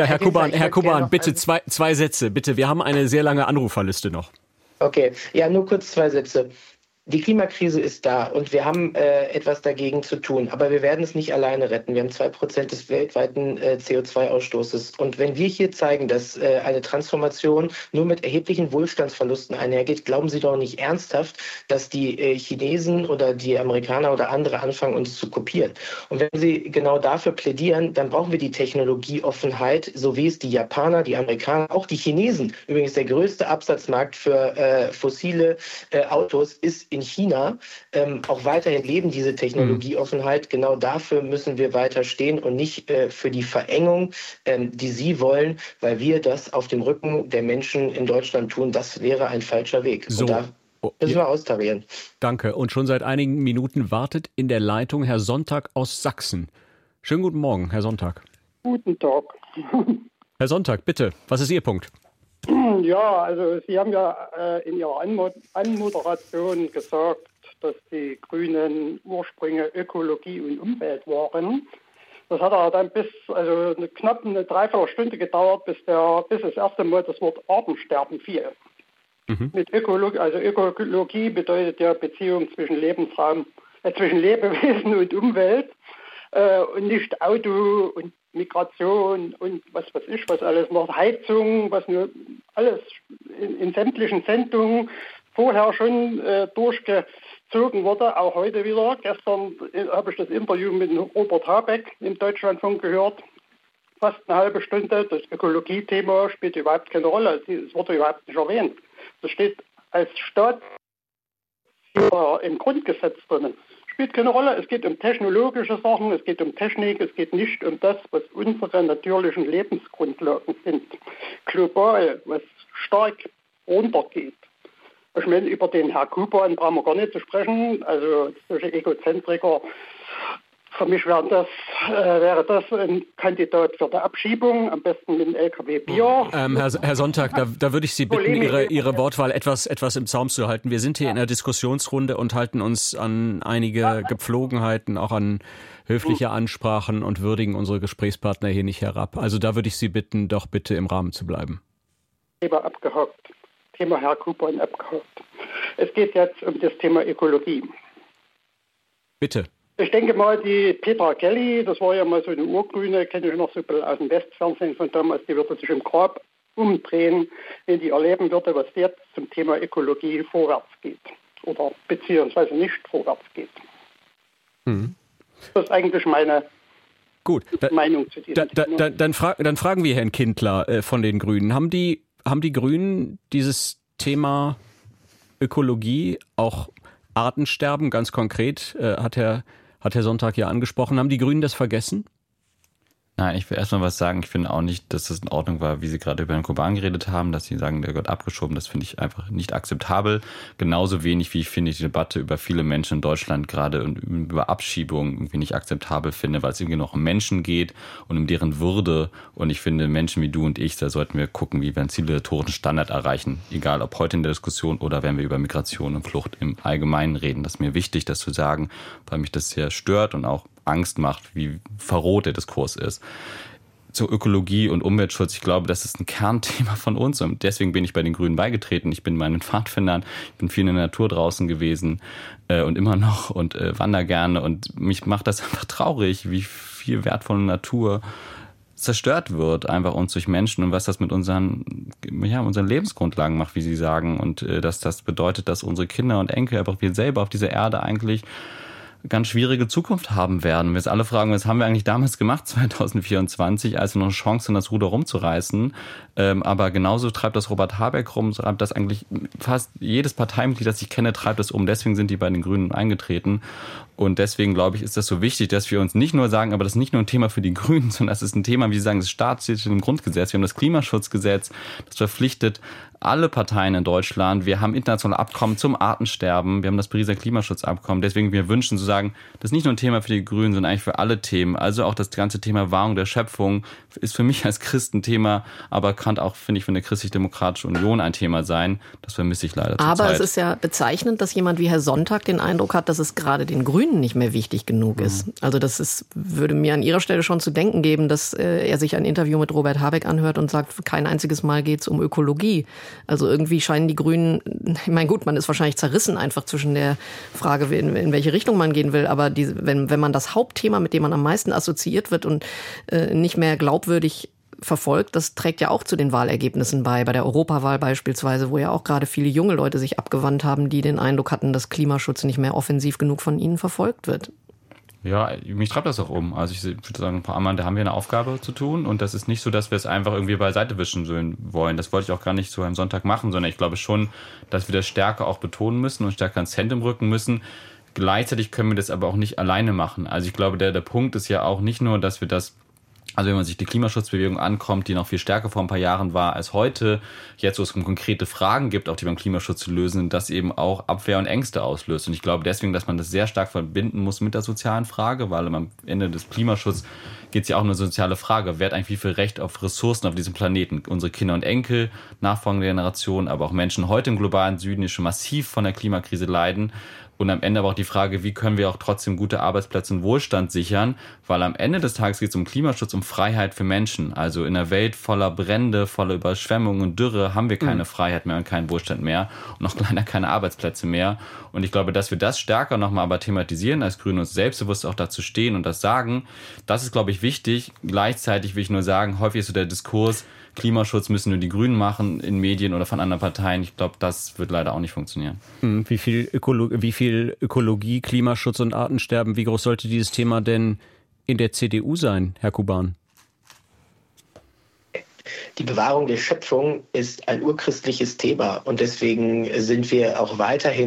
Herr Kuban, bitte zwei Sätze. Bitte, wir haben eine sehr lange Anruferliste noch. Okay, ja, nur kurz 2 Sätze. Die Klimakrise ist da und wir haben etwas dagegen zu tun, aber wir werden es nicht alleine retten. Wir haben 2% des weltweiten CO2-Ausstoßes. Und wenn wir hier zeigen, dass eine Transformation nur mit erheblichen Wohlstandsverlusten einhergeht, glauben Sie doch nicht ernsthaft, dass die Chinesen oder die Amerikaner oder andere anfangen, uns zu kopieren. Und wenn Sie genau dafür plädieren, dann brauchen wir die Technologieoffenheit, so wie es die Japaner, die Amerikaner, auch die Chinesen, übrigens der größte Absatzmarkt für fossile Autos ist in China, auch weiterhin leben diese Technologieoffenheit. Genau dafür müssen wir weiter stehen und nicht für die Verengung, die Sie wollen, weil wir das auf dem Rücken der Menschen in Deutschland tun. Das wäre ein falscher Weg. So. Und da müssen wir austarieren. Danke. Und schon seit einigen Minuten wartet in der Leitung Herr Sonntag aus Sachsen. Schönen guten Morgen, Herr Sonntag. Guten Tag. Herr Sonntag, bitte, was ist Ihr Punkt? Ja, also Sie haben ja in Ihrer Anmoderation gesagt, dass die Grünen Ursprünge Ökologie und Umwelt waren. Das hat aber dann knapp eine Dreiviertelstunde gedauert, bis das erste Mal das Wort Artensterben fiel. Mit Ökologie bedeutet ja Beziehung zwischen zwischen Lebewesen und Umwelt und nicht Auto und Migration und was alles noch, Heizung, was nur alles in sämtlichen Sendungen vorher schon durchgezogen wurde, auch heute wieder. Gestern habe ich das Interview mit Robert Habeck im Deutschlandfunk gehört. Fast eine halbe Stunde. Das Ökologie-Thema spielt überhaupt keine Rolle. Es wurde überhaupt nicht erwähnt. Das steht als Staat im Grundgesetz drin. Spielt keine Rolle. Es geht um technologische Sachen, es geht um Technik, es geht nicht um das, was unsere natürlichen Lebensgrundlagen sind. Global, was stark runtergeht. Ich meine, über den Herr Kuban brauchen wir gar nicht zu sprechen. Also solche Egozentriker, für mich wäre das ein Kandidat für die Abschiebung, am besten mit einem LKW Bier. Herr Sonntag, da würde ich Sie bitten, Ihre Wortwahl etwas im Zaum zu halten. Wir sind hier in einer Diskussionsrunde und halten uns an einige Gepflogenheiten, auch an höfliche Ansprachen und würdigen unsere Gesprächspartner hier nicht herab. Also da würde ich Sie bitten, doch bitte im Rahmen zu bleiben. Thema abgehakt. Thema Herr Kuban abgehakt. Es geht jetzt um das Thema Ökologie. Bitte. Ich denke mal, die Petra Kelly, das war ja mal so eine Urgrüne, kenne ich noch so ein bisschen aus dem Westfernsehen von damals, die würde sich im Grab umdrehen, wenn die erleben würde, was jetzt zum Thema Ökologie vorwärts geht. Oder beziehungsweise nicht vorwärts geht. Mhm. Das ist eigentlich meine Meinung zu diesem Thema. Dann fragen wir Herrn Kindler von den Grünen. Haben die Grünen dieses Thema Ökologie, auch Artensterben, ganz konkret, hat Herr Sonntag ja angesprochen. Haben die Grünen das vergessen? Nein, ich will erstmal was sagen. Ich finde auch nicht, dass es in Ordnung war, wie Sie gerade über Herrn Kuban geredet haben, dass Sie sagen, der gehört abgeschoben. Das finde ich einfach nicht akzeptabel. Genauso wenig, wie ich finde, die Debatte über viele Menschen in Deutschland gerade und über Abschiebung irgendwie nicht akzeptabel finde, weil es irgendwie noch um Menschen geht und um deren Würde. Und ich finde, Menschen wie du und ich, da sollten wir gucken, wie wir einen zivilisatorischen Standard erreichen. Egal, ob heute in der Diskussion oder wenn wir über Migration und Flucht im Allgemeinen reden. Das ist mir wichtig, das zu sagen, weil mich das sehr stört und auch Angst macht, wie verroht der Diskurs ist. Zur Ökologie und Umweltschutz, ich glaube, das ist ein Kernthema von uns und deswegen bin ich bei den Grünen beigetreten. Ich bin bei den Pfadfindern, ich bin viel in der Natur draußen gewesen und immer noch und wandere gerne und mich macht das einfach traurig, wie viel wertvolle Natur zerstört wird, einfach uns durch Menschen und was das mit unseren Lebensgrundlagen macht, wie Sie sagen und dass das bedeutet, dass unsere Kinder und Enkel, aber auch wir selber auf dieser Erde eigentlich ganz schwierige Zukunft haben werden. Wir uns alle fragen, was haben wir eigentlich damals gemacht, 2024, als wir noch eine Chance haben, das Ruder rumzureißen. Aber genauso treibt das Robert Habeck rum, treibt das eigentlich fast jedes Parteimitglied, das ich kenne, treibt das um. Deswegen sind die bei den Grünen eingetreten. Und deswegen, glaube ich, ist das so wichtig, dass wir uns nicht nur sagen, aber das ist nicht nur ein Thema für die Grünen, sondern das ist ein Thema, wie Sie sagen, das steht im Grundgesetz. Wir haben das Klimaschutzgesetz, das verpflichtet alle Parteien in Deutschland. Wir haben internationale Abkommen zum Artensterben. Wir haben das Pariser Klimaschutzabkommen. Deswegen wir wünschen zu sagen, das ist nicht nur ein Thema für die Grünen, sondern eigentlich für alle Themen. Also auch das ganze Thema Wahrung der Schöpfung ist für mich als Christ ein Thema, aber kann auch, finde ich, für eine Christlich-Demokratische Union ein Thema sein. Das vermisse ich leider zurzeit. Aber es ist ja bezeichnend, dass jemand wie Herr Sonntag den Eindruck hat, dass es gerade den Grünen nicht mehr wichtig genug ist. Also würde mir an Ihrer Stelle schon zu denken geben, dass er sich ein Interview mit Robert Habeck anhört und sagt, kein einziges Mal geht es um Ökologie. Also irgendwie scheinen die Grünen, ich meine gut, man ist wahrscheinlich zerrissen einfach zwischen der Frage, in welche Richtung man gehen will, aber wenn man das Hauptthema, mit dem man am meisten assoziiert wird und nicht mehr glaubwürdig verfolgt, das trägt ja auch zu den Wahlergebnissen bei der Europawahl beispielsweise, wo ja auch gerade viele junge Leute sich abgewandt haben, die den Eindruck hatten, dass Klimaschutz nicht mehr offensiv genug von ihnen verfolgt wird. Ja, mich treibt das auch um. Also ich würde sagen, Frau Ammann, da haben wir eine Aufgabe zu tun und das ist nicht so, dass wir es einfach irgendwie beiseite wischen wollen. Das wollte ich auch gar nicht so am Sonntag machen, sondern ich glaube schon, dass wir das stärker auch betonen müssen und stärker ins Zentrum rücken müssen. Gleichzeitig können wir das aber auch nicht alleine machen. Also ich glaube, der Punkt ist ja auch nicht nur, dass wir das, also wenn man sich die Klimaschutzbewegung ankommt, die noch viel stärker vor ein paar Jahren war als heute, jetzt wo es um konkrete Fragen gibt, auch die beim Klimaschutz zu lösen, das eben auch Abwehr und Ängste auslöst. Und ich glaube deswegen, dass man das sehr stark verbinden muss mit der sozialen Frage, weil am Ende des Klimaschutzes geht es ja auch um eine soziale Frage. Wer hat eigentlich wie viel Recht auf Ressourcen auf diesem Planeten? Unsere Kinder und Enkel, nachfolgende Generationen, aber auch Menschen heute im globalen Süden, die schon massiv von der Klimakrise leiden. Und am Ende aber auch die Frage, wie können wir auch trotzdem gute Arbeitsplätze und Wohlstand sichern? Weil am Ende des Tages geht es um Klimaschutz, um Freiheit für Menschen. Also in einer Welt voller Brände, voller Überschwemmungen und Dürre haben wir keine Freiheit mehr und keinen Wohlstand mehr und noch leider keine Arbeitsplätze mehr. Und ich glaube, dass wir das stärker nochmal aber thematisieren als Grüne und selbstbewusst auch dazu stehen und das sagen, das ist, glaube ich, wichtig. Gleichzeitig will ich nur sagen, häufig ist so der Diskurs, Klimaschutz müssen nur die Grünen machen in Medien oder von anderen Parteien. Ich glaube, das wird leider auch nicht funktionieren. Wie viel Ökologie, Klimaschutz und Artensterben, wie groß sollte dieses Thema denn in der CDU sein, Herr Kuban? Die Bewahrung der Schöpfung ist ein urchristliches Thema und deswegen stehen wir auch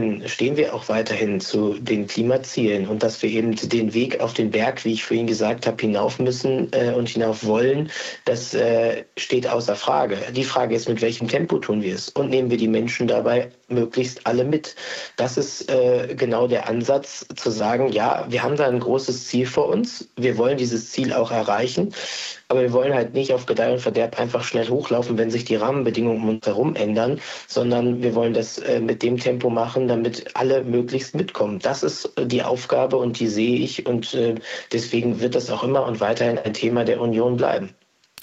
weiterhin zu den Klimazielen und dass wir eben den Weg auf den Berg, wie ich vorhin gesagt habe, hinauf müssen und hinauf wollen, das steht außer Frage. Die Frage ist, mit welchem Tempo tun wir es und nehmen wir die Menschen dabei möglichst alle mit. Das ist genau der Ansatz, zu sagen, ja, wir haben da ein großes Ziel vor uns, wir wollen dieses Ziel auch erreichen, aber wir wollen halt nicht auf Gedeih und Verderb einfach schnell hochlaufen, wenn sich die Rahmenbedingungen um uns herum ändern, sondern wir wollen das mit dem Tempo machen, damit alle möglichst mitkommen. Das ist die Aufgabe und die sehe ich und deswegen wird das auch immer und weiterhin ein Thema der Union bleiben.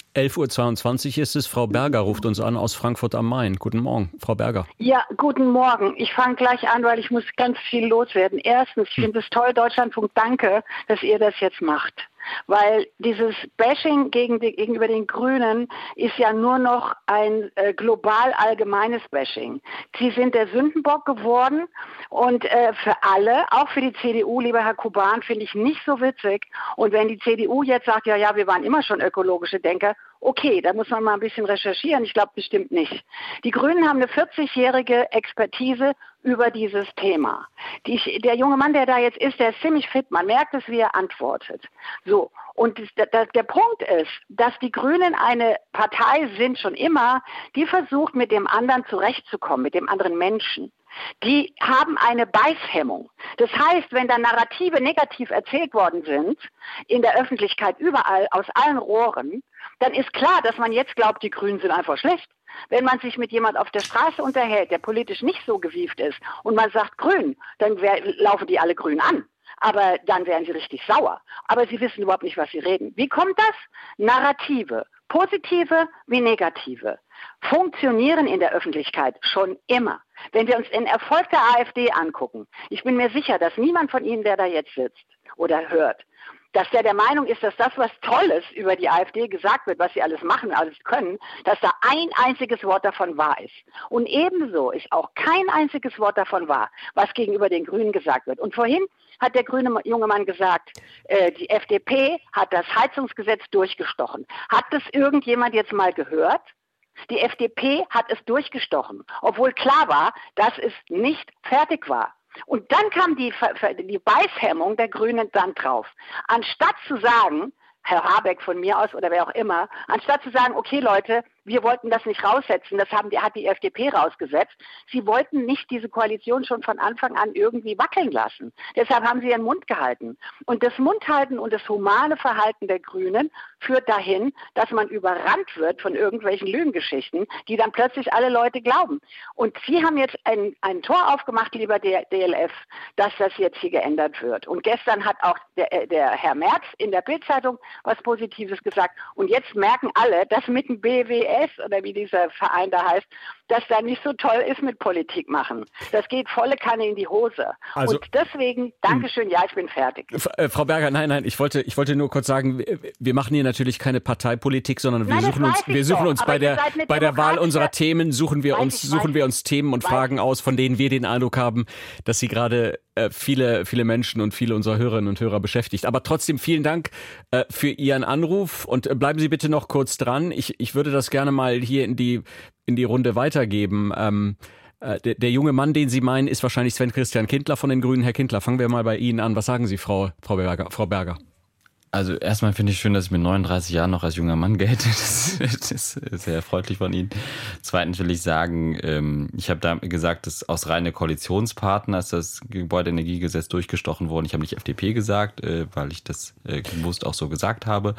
11.22 Uhr ist es. Frau Berger ruft uns an aus Frankfurt am Main. Guten Morgen, Frau Berger. Ja, guten Morgen. Ich fange gleich an, weil ich muss ganz viel loswerden. Erstens, ich finde es toll, Deutschlandfunk, danke, dass ihr das jetzt macht. Weil dieses Bashing gegenüber den Grünen ist ja nur noch ein global allgemeines Bashing. Sie sind der Sündenbock geworden und für alle, auch für die CDU, lieber Herr Kuban, finde ich nicht so witzig. Und wenn die CDU jetzt sagt, ja, wir waren immer schon ökologische Denker, okay, da muss man mal ein bisschen recherchieren. Ich glaube bestimmt nicht. Die Grünen haben eine 40-jährige Expertise über dieses Thema. Der junge Mann, der da jetzt ist, der ist ziemlich fit. Man merkt es, wie er antwortet. So. Und der Punkt ist, dass die Grünen eine Partei sind schon immer, die versucht, mit dem anderen zurechtzukommen, mit dem anderen Menschen. Die haben eine Beißhemmung. Das heißt, wenn da Narrative negativ erzählt worden sind, in der Öffentlichkeit überall, aus allen Rohren, dann ist klar, dass man jetzt glaubt, die Grünen sind einfach schlecht. Wenn man sich mit jemand auf der Straße unterhält, der politisch nicht so gewieft ist, und man sagt Grün, dann laufen die alle grün an. Aber dann wären sie richtig sauer. Aber sie wissen überhaupt nicht, was sie reden. Wie kommt das? Narrative, positive wie negative, funktionieren in der Öffentlichkeit schon immer. Wenn wir uns den Erfolg der AfD angucken, ich bin mir sicher, dass niemand von Ihnen, der da jetzt sitzt oder hört, dass der Meinung ist, dass das, was Tolles über die AfD gesagt wird, was sie alles machen, alles können, dass da ein einziges Wort davon wahr ist. Und ebenso ist auch kein einziges Wort davon wahr, was gegenüber den Grünen gesagt wird. Und vorhin hat der grüne junge Mann gesagt, die FDP hat das Heizungsgesetz durchgestochen. Hat das irgendjemand jetzt mal gehört? Die FDP hat es durchgestochen, obwohl klar war, dass es nicht fertig war. Und dann kam die Beißhemmung der Grünen dann drauf. Anstatt zu sagen, Herr Habeck von mir aus oder wer auch immer, anstatt zu sagen, okay Leute, wir wollten das nicht raussetzen, das hat die FDP rausgesetzt. Sie wollten nicht diese Koalition schon von Anfang an irgendwie wackeln lassen. Deshalb haben sie ihren Mund gehalten. Und das Mundhalten und das humane Verhalten der Grünen führt dahin, dass man überrannt wird von irgendwelchen Lügengeschichten, die dann plötzlich alle Leute glauben. Und Sie haben jetzt ein Tor aufgemacht, lieber DLF, dass das jetzt hier geändert wird. Und gestern hat auch der Herr Merz in der Bild-Zeitung was Positives gesagt. Und jetzt merken alle, dass mit dem BWS oder wie dieser Verein da heißt, dass da nicht so toll ist mit Politik machen. Das geht volle Kanne in die Hose. Also, und deswegen, Dankeschön, ja, ich bin fertig. Frau Berger, nein, ich wollte nur kurz sagen, wir machen hier natürlich keine Parteipolitik, sondern wir suchen uns bei der Wahl unserer Themen, suchen wir uns Themen und Fragen aus, von denen wir den Eindruck haben, dass sie gerade viele Menschen und viele unserer Hörerinnen und Hörer beschäftigt. Aber trotzdem vielen Dank für Ihren Anruf und bleiben Sie bitte noch kurz dran. Ich würde das gerne mal hier in die Runde weitergeben. Der junge Mann, den Sie meinen, ist wahrscheinlich Sven Christian Kindler von den Grünen. Herr Kindler, fangen wir mal bei Ihnen an. Was sagen Sie, Frau Berger? Also erstmal finde ich schön, dass ich mit 39 Jahren noch als junger Mann gelte. Das ist sehr freundlich von Ihnen. Zweitens will ich sagen, ich habe da gesagt, dass aus reine Koalitionspartner ist das Gebäudeenergiegesetz durchgestochen worden. Ich habe nicht FDP gesagt, weil ich das bewusst auch so gesagt habe.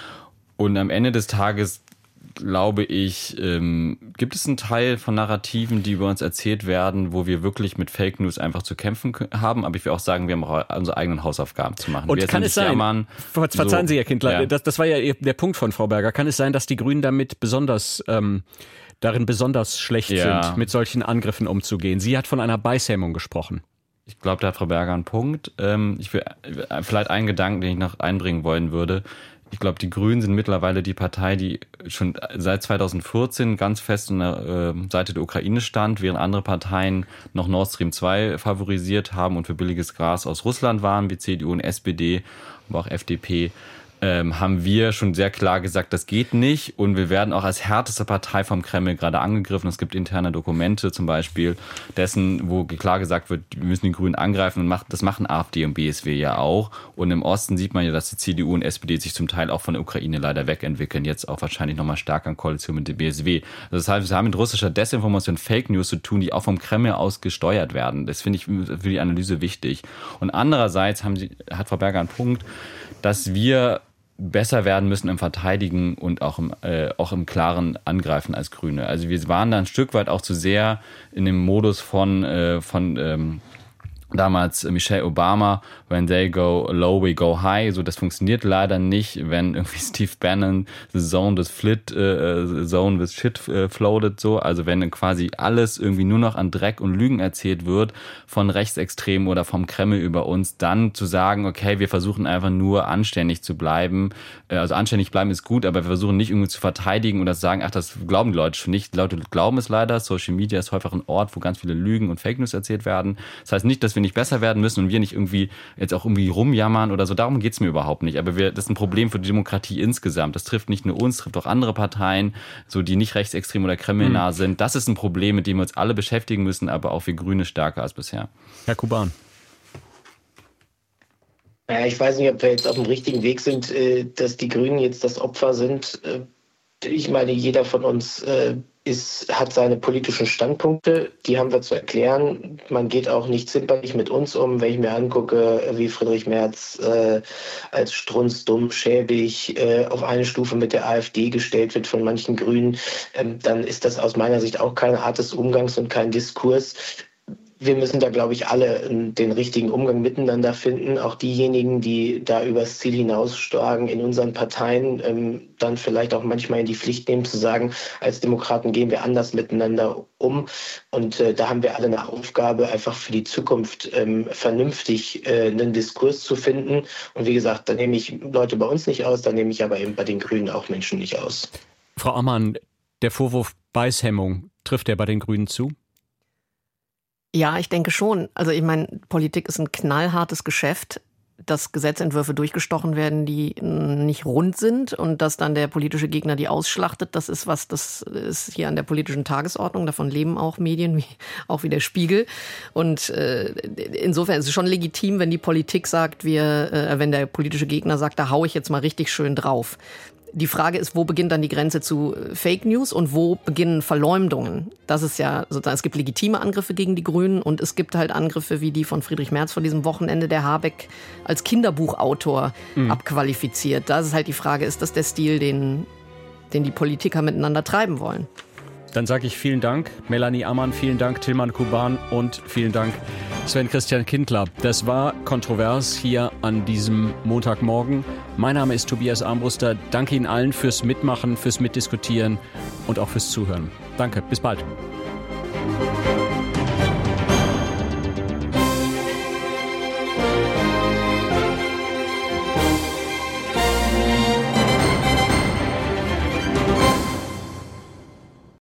Und am Ende des Tages glaube ich, gibt es einen Teil von Narrativen, die über uns erzählt werden, wo wir wirklich mit Fake News einfach zu kämpfen haben. Aber ich will auch sagen, wir haben auch unsere eigenen Hausaufgaben zu machen. Und kann es sein, verzeihen Sie, Herr Kindler, ja. Das war ja der Punkt von Frau Berger. Kann es sein, dass die Grünen damit darin besonders schlecht sind, mit solchen Angriffen umzugehen? Sie hat von einer Beißhemmung gesprochen. Ich glaube, da hat Frau Berger einen Punkt. Ich will vielleicht einen Gedanken, den ich noch einbringen wollen würde. Ich glaube, die Grünen sind mittlerweile die Partei, die schon seit 2014 ganz fest an der Seite der Ukraine stand, während andere Parteien noch Nord Stream 2 favorisiert haben und für billiges Gas aus Russland waren, wie CDU und SPD, aber auch FDP. Haben wir schon sehr klar gesagt, das geht nicht, und wir werden auch als härteste Partei vom Kreml gerade angegriffen. Es gibt interne Dokumente zum Beispiel dessen, wo klar gesagt wird, wir müssen die Grünen angreifen, und das machen AfD und BSW ja auch. Und im Osten sieht man ja, dass die CDU und SPD sich zum Teil auch von der Ukraine leider wegentwickeln, jetzt auch wahrscheinlich nochmal stärker in Koalition mit der BSW. Also das heißt, wir haben mit russischer Desinformation, Fake News zu tun, die auch vom Kreml aus gesteuert werden. Das finde ich für die Analyse wichtig. Und andererseits hat Frau Berger einen Punkt, dass wir besser werden müssen im Verteidigen und auch im klaren Angreifen als Grüne. Also wir waren da ein Stück weit auch zu sehr in dem Modus von damals Michelle Obama, when they go low, we go high. So, das funktioniert leider nicht, wenn irgendwie Steve Bannon the zone this zone with shit floated, so. Also wenn quasi alles irgendwie nur noch an Dreck und Lügen erzählt wird von Rechtsextremen oder vom Kreml über uns, dann zu sagen, okay, wir versuchen einfach nur anständig zu bleiben. Also anständig bleiben ist gut, aber wir versuchen nicht irgendwie zu verteidigen oder zu sagen, ach, das glauben die Leute schon nicht. Die Leute glauben es leider. Social Media ist häufig ein Ort, wo ganz viele Lügen und Fake News erzählt werden. Das heißt nicht, dass wir nicht besser werden müssen und wir nicht irgendwie jetzt auch irgendwie rumjammern oder so. Darum geht's mir überhaupt nicht. Aber das ist ein Problem für die Demokratie insgesamt. Das trifft nicht nur uns, trifft auch andere Parteien, so die nicht rechtsextrem oder kremlnah sind. Das ist ein Problem, mit dem wir uns alle beschäftigen müssen, aber auch wir Grüne stärker als bisher. Herr Kuban. Ja, ich weiß nicht, ob wir jetzt auf dem richtigen Weg sind, dass die Grünen jetzt das Opfer sind. Ich meine, jeder von uns hat seine politischen Standpunkte, die haben wir zu erklären. Man geht auch nicht zimperlich mit uns um. Wenn ich mir angucke, wie Friedrich Merz als strunzdumm, schäbig auf eine Stufe mit der AfD gestellt wird von manchen Grünen, dann ist das aus meiner Sicht auch keine Art des Umgangs und kein Diskurs. Wir müssen da, glaube ich, alle den richtigen Umgang miteinander finden. Auch diejenigen, die da übers Ziel hinausschlagen, in unseren Parteien dann vielleicht auch manchmal in die Pflicht nehmen, zu sagen, als Demokraten gehen wir anders miteinander um. Und da haben wir alle eine Aufgabe, einfach für die Zukunft vernünftig einen Diskurs zu finden. Und wie gesagt, da nehme ich Leute bei uns nicht aus, da nehme ich aber eben bei den Grünen auch Menschen nicht aus. Frau Ammann, der Vorwurf Beißhemmung, trifft der bei den Grünen zu? Ja, ich denke schon. Also ich meine, Politik ist ein knallhartes Geschäft, dass Gesetzentwürfe durchgestochen werden, die nicht rund sind, und dass dann der politische Gegner die ausschlachtet, das ist hier an der politischen Tagesordnung. Davon leben auch Medien, wie der Spiegel. Und insofern ist es schon legitim, wenn die Politik sagt, wenn der politische Gegner sagt, da hau ich jetzt mal richtig schön drauf. Die Frage ist, wo beginnt dann die Grenze zu Fake News und wo beginnen Verleumdungen? Das ist ja sozusagen, es gibt legitime Angriffe gegen die Grünen und es gibt halt Angriffe wie die von Friedrich Merz vor diesem Wochenende, der Habeck als Kinderbuchautor abqualifiziert. Da ist halt die Frage, ist das der Stil, den die Politiker miteinander treiben wollen? Dann sage ich vielen Dank, Melanie Ammann, vielen Dank, Tilman Kuban und vielen Dank, Sven-Christian Kindler. Das war Kontrovers hier an diesem Montagmorgen. Mein Name ist Tobias Armbruster. Danke Ihnen allen fürs Mitmachen, fürs Mitdiskutieren und auch fürs Zuhören. Danke, bis bald.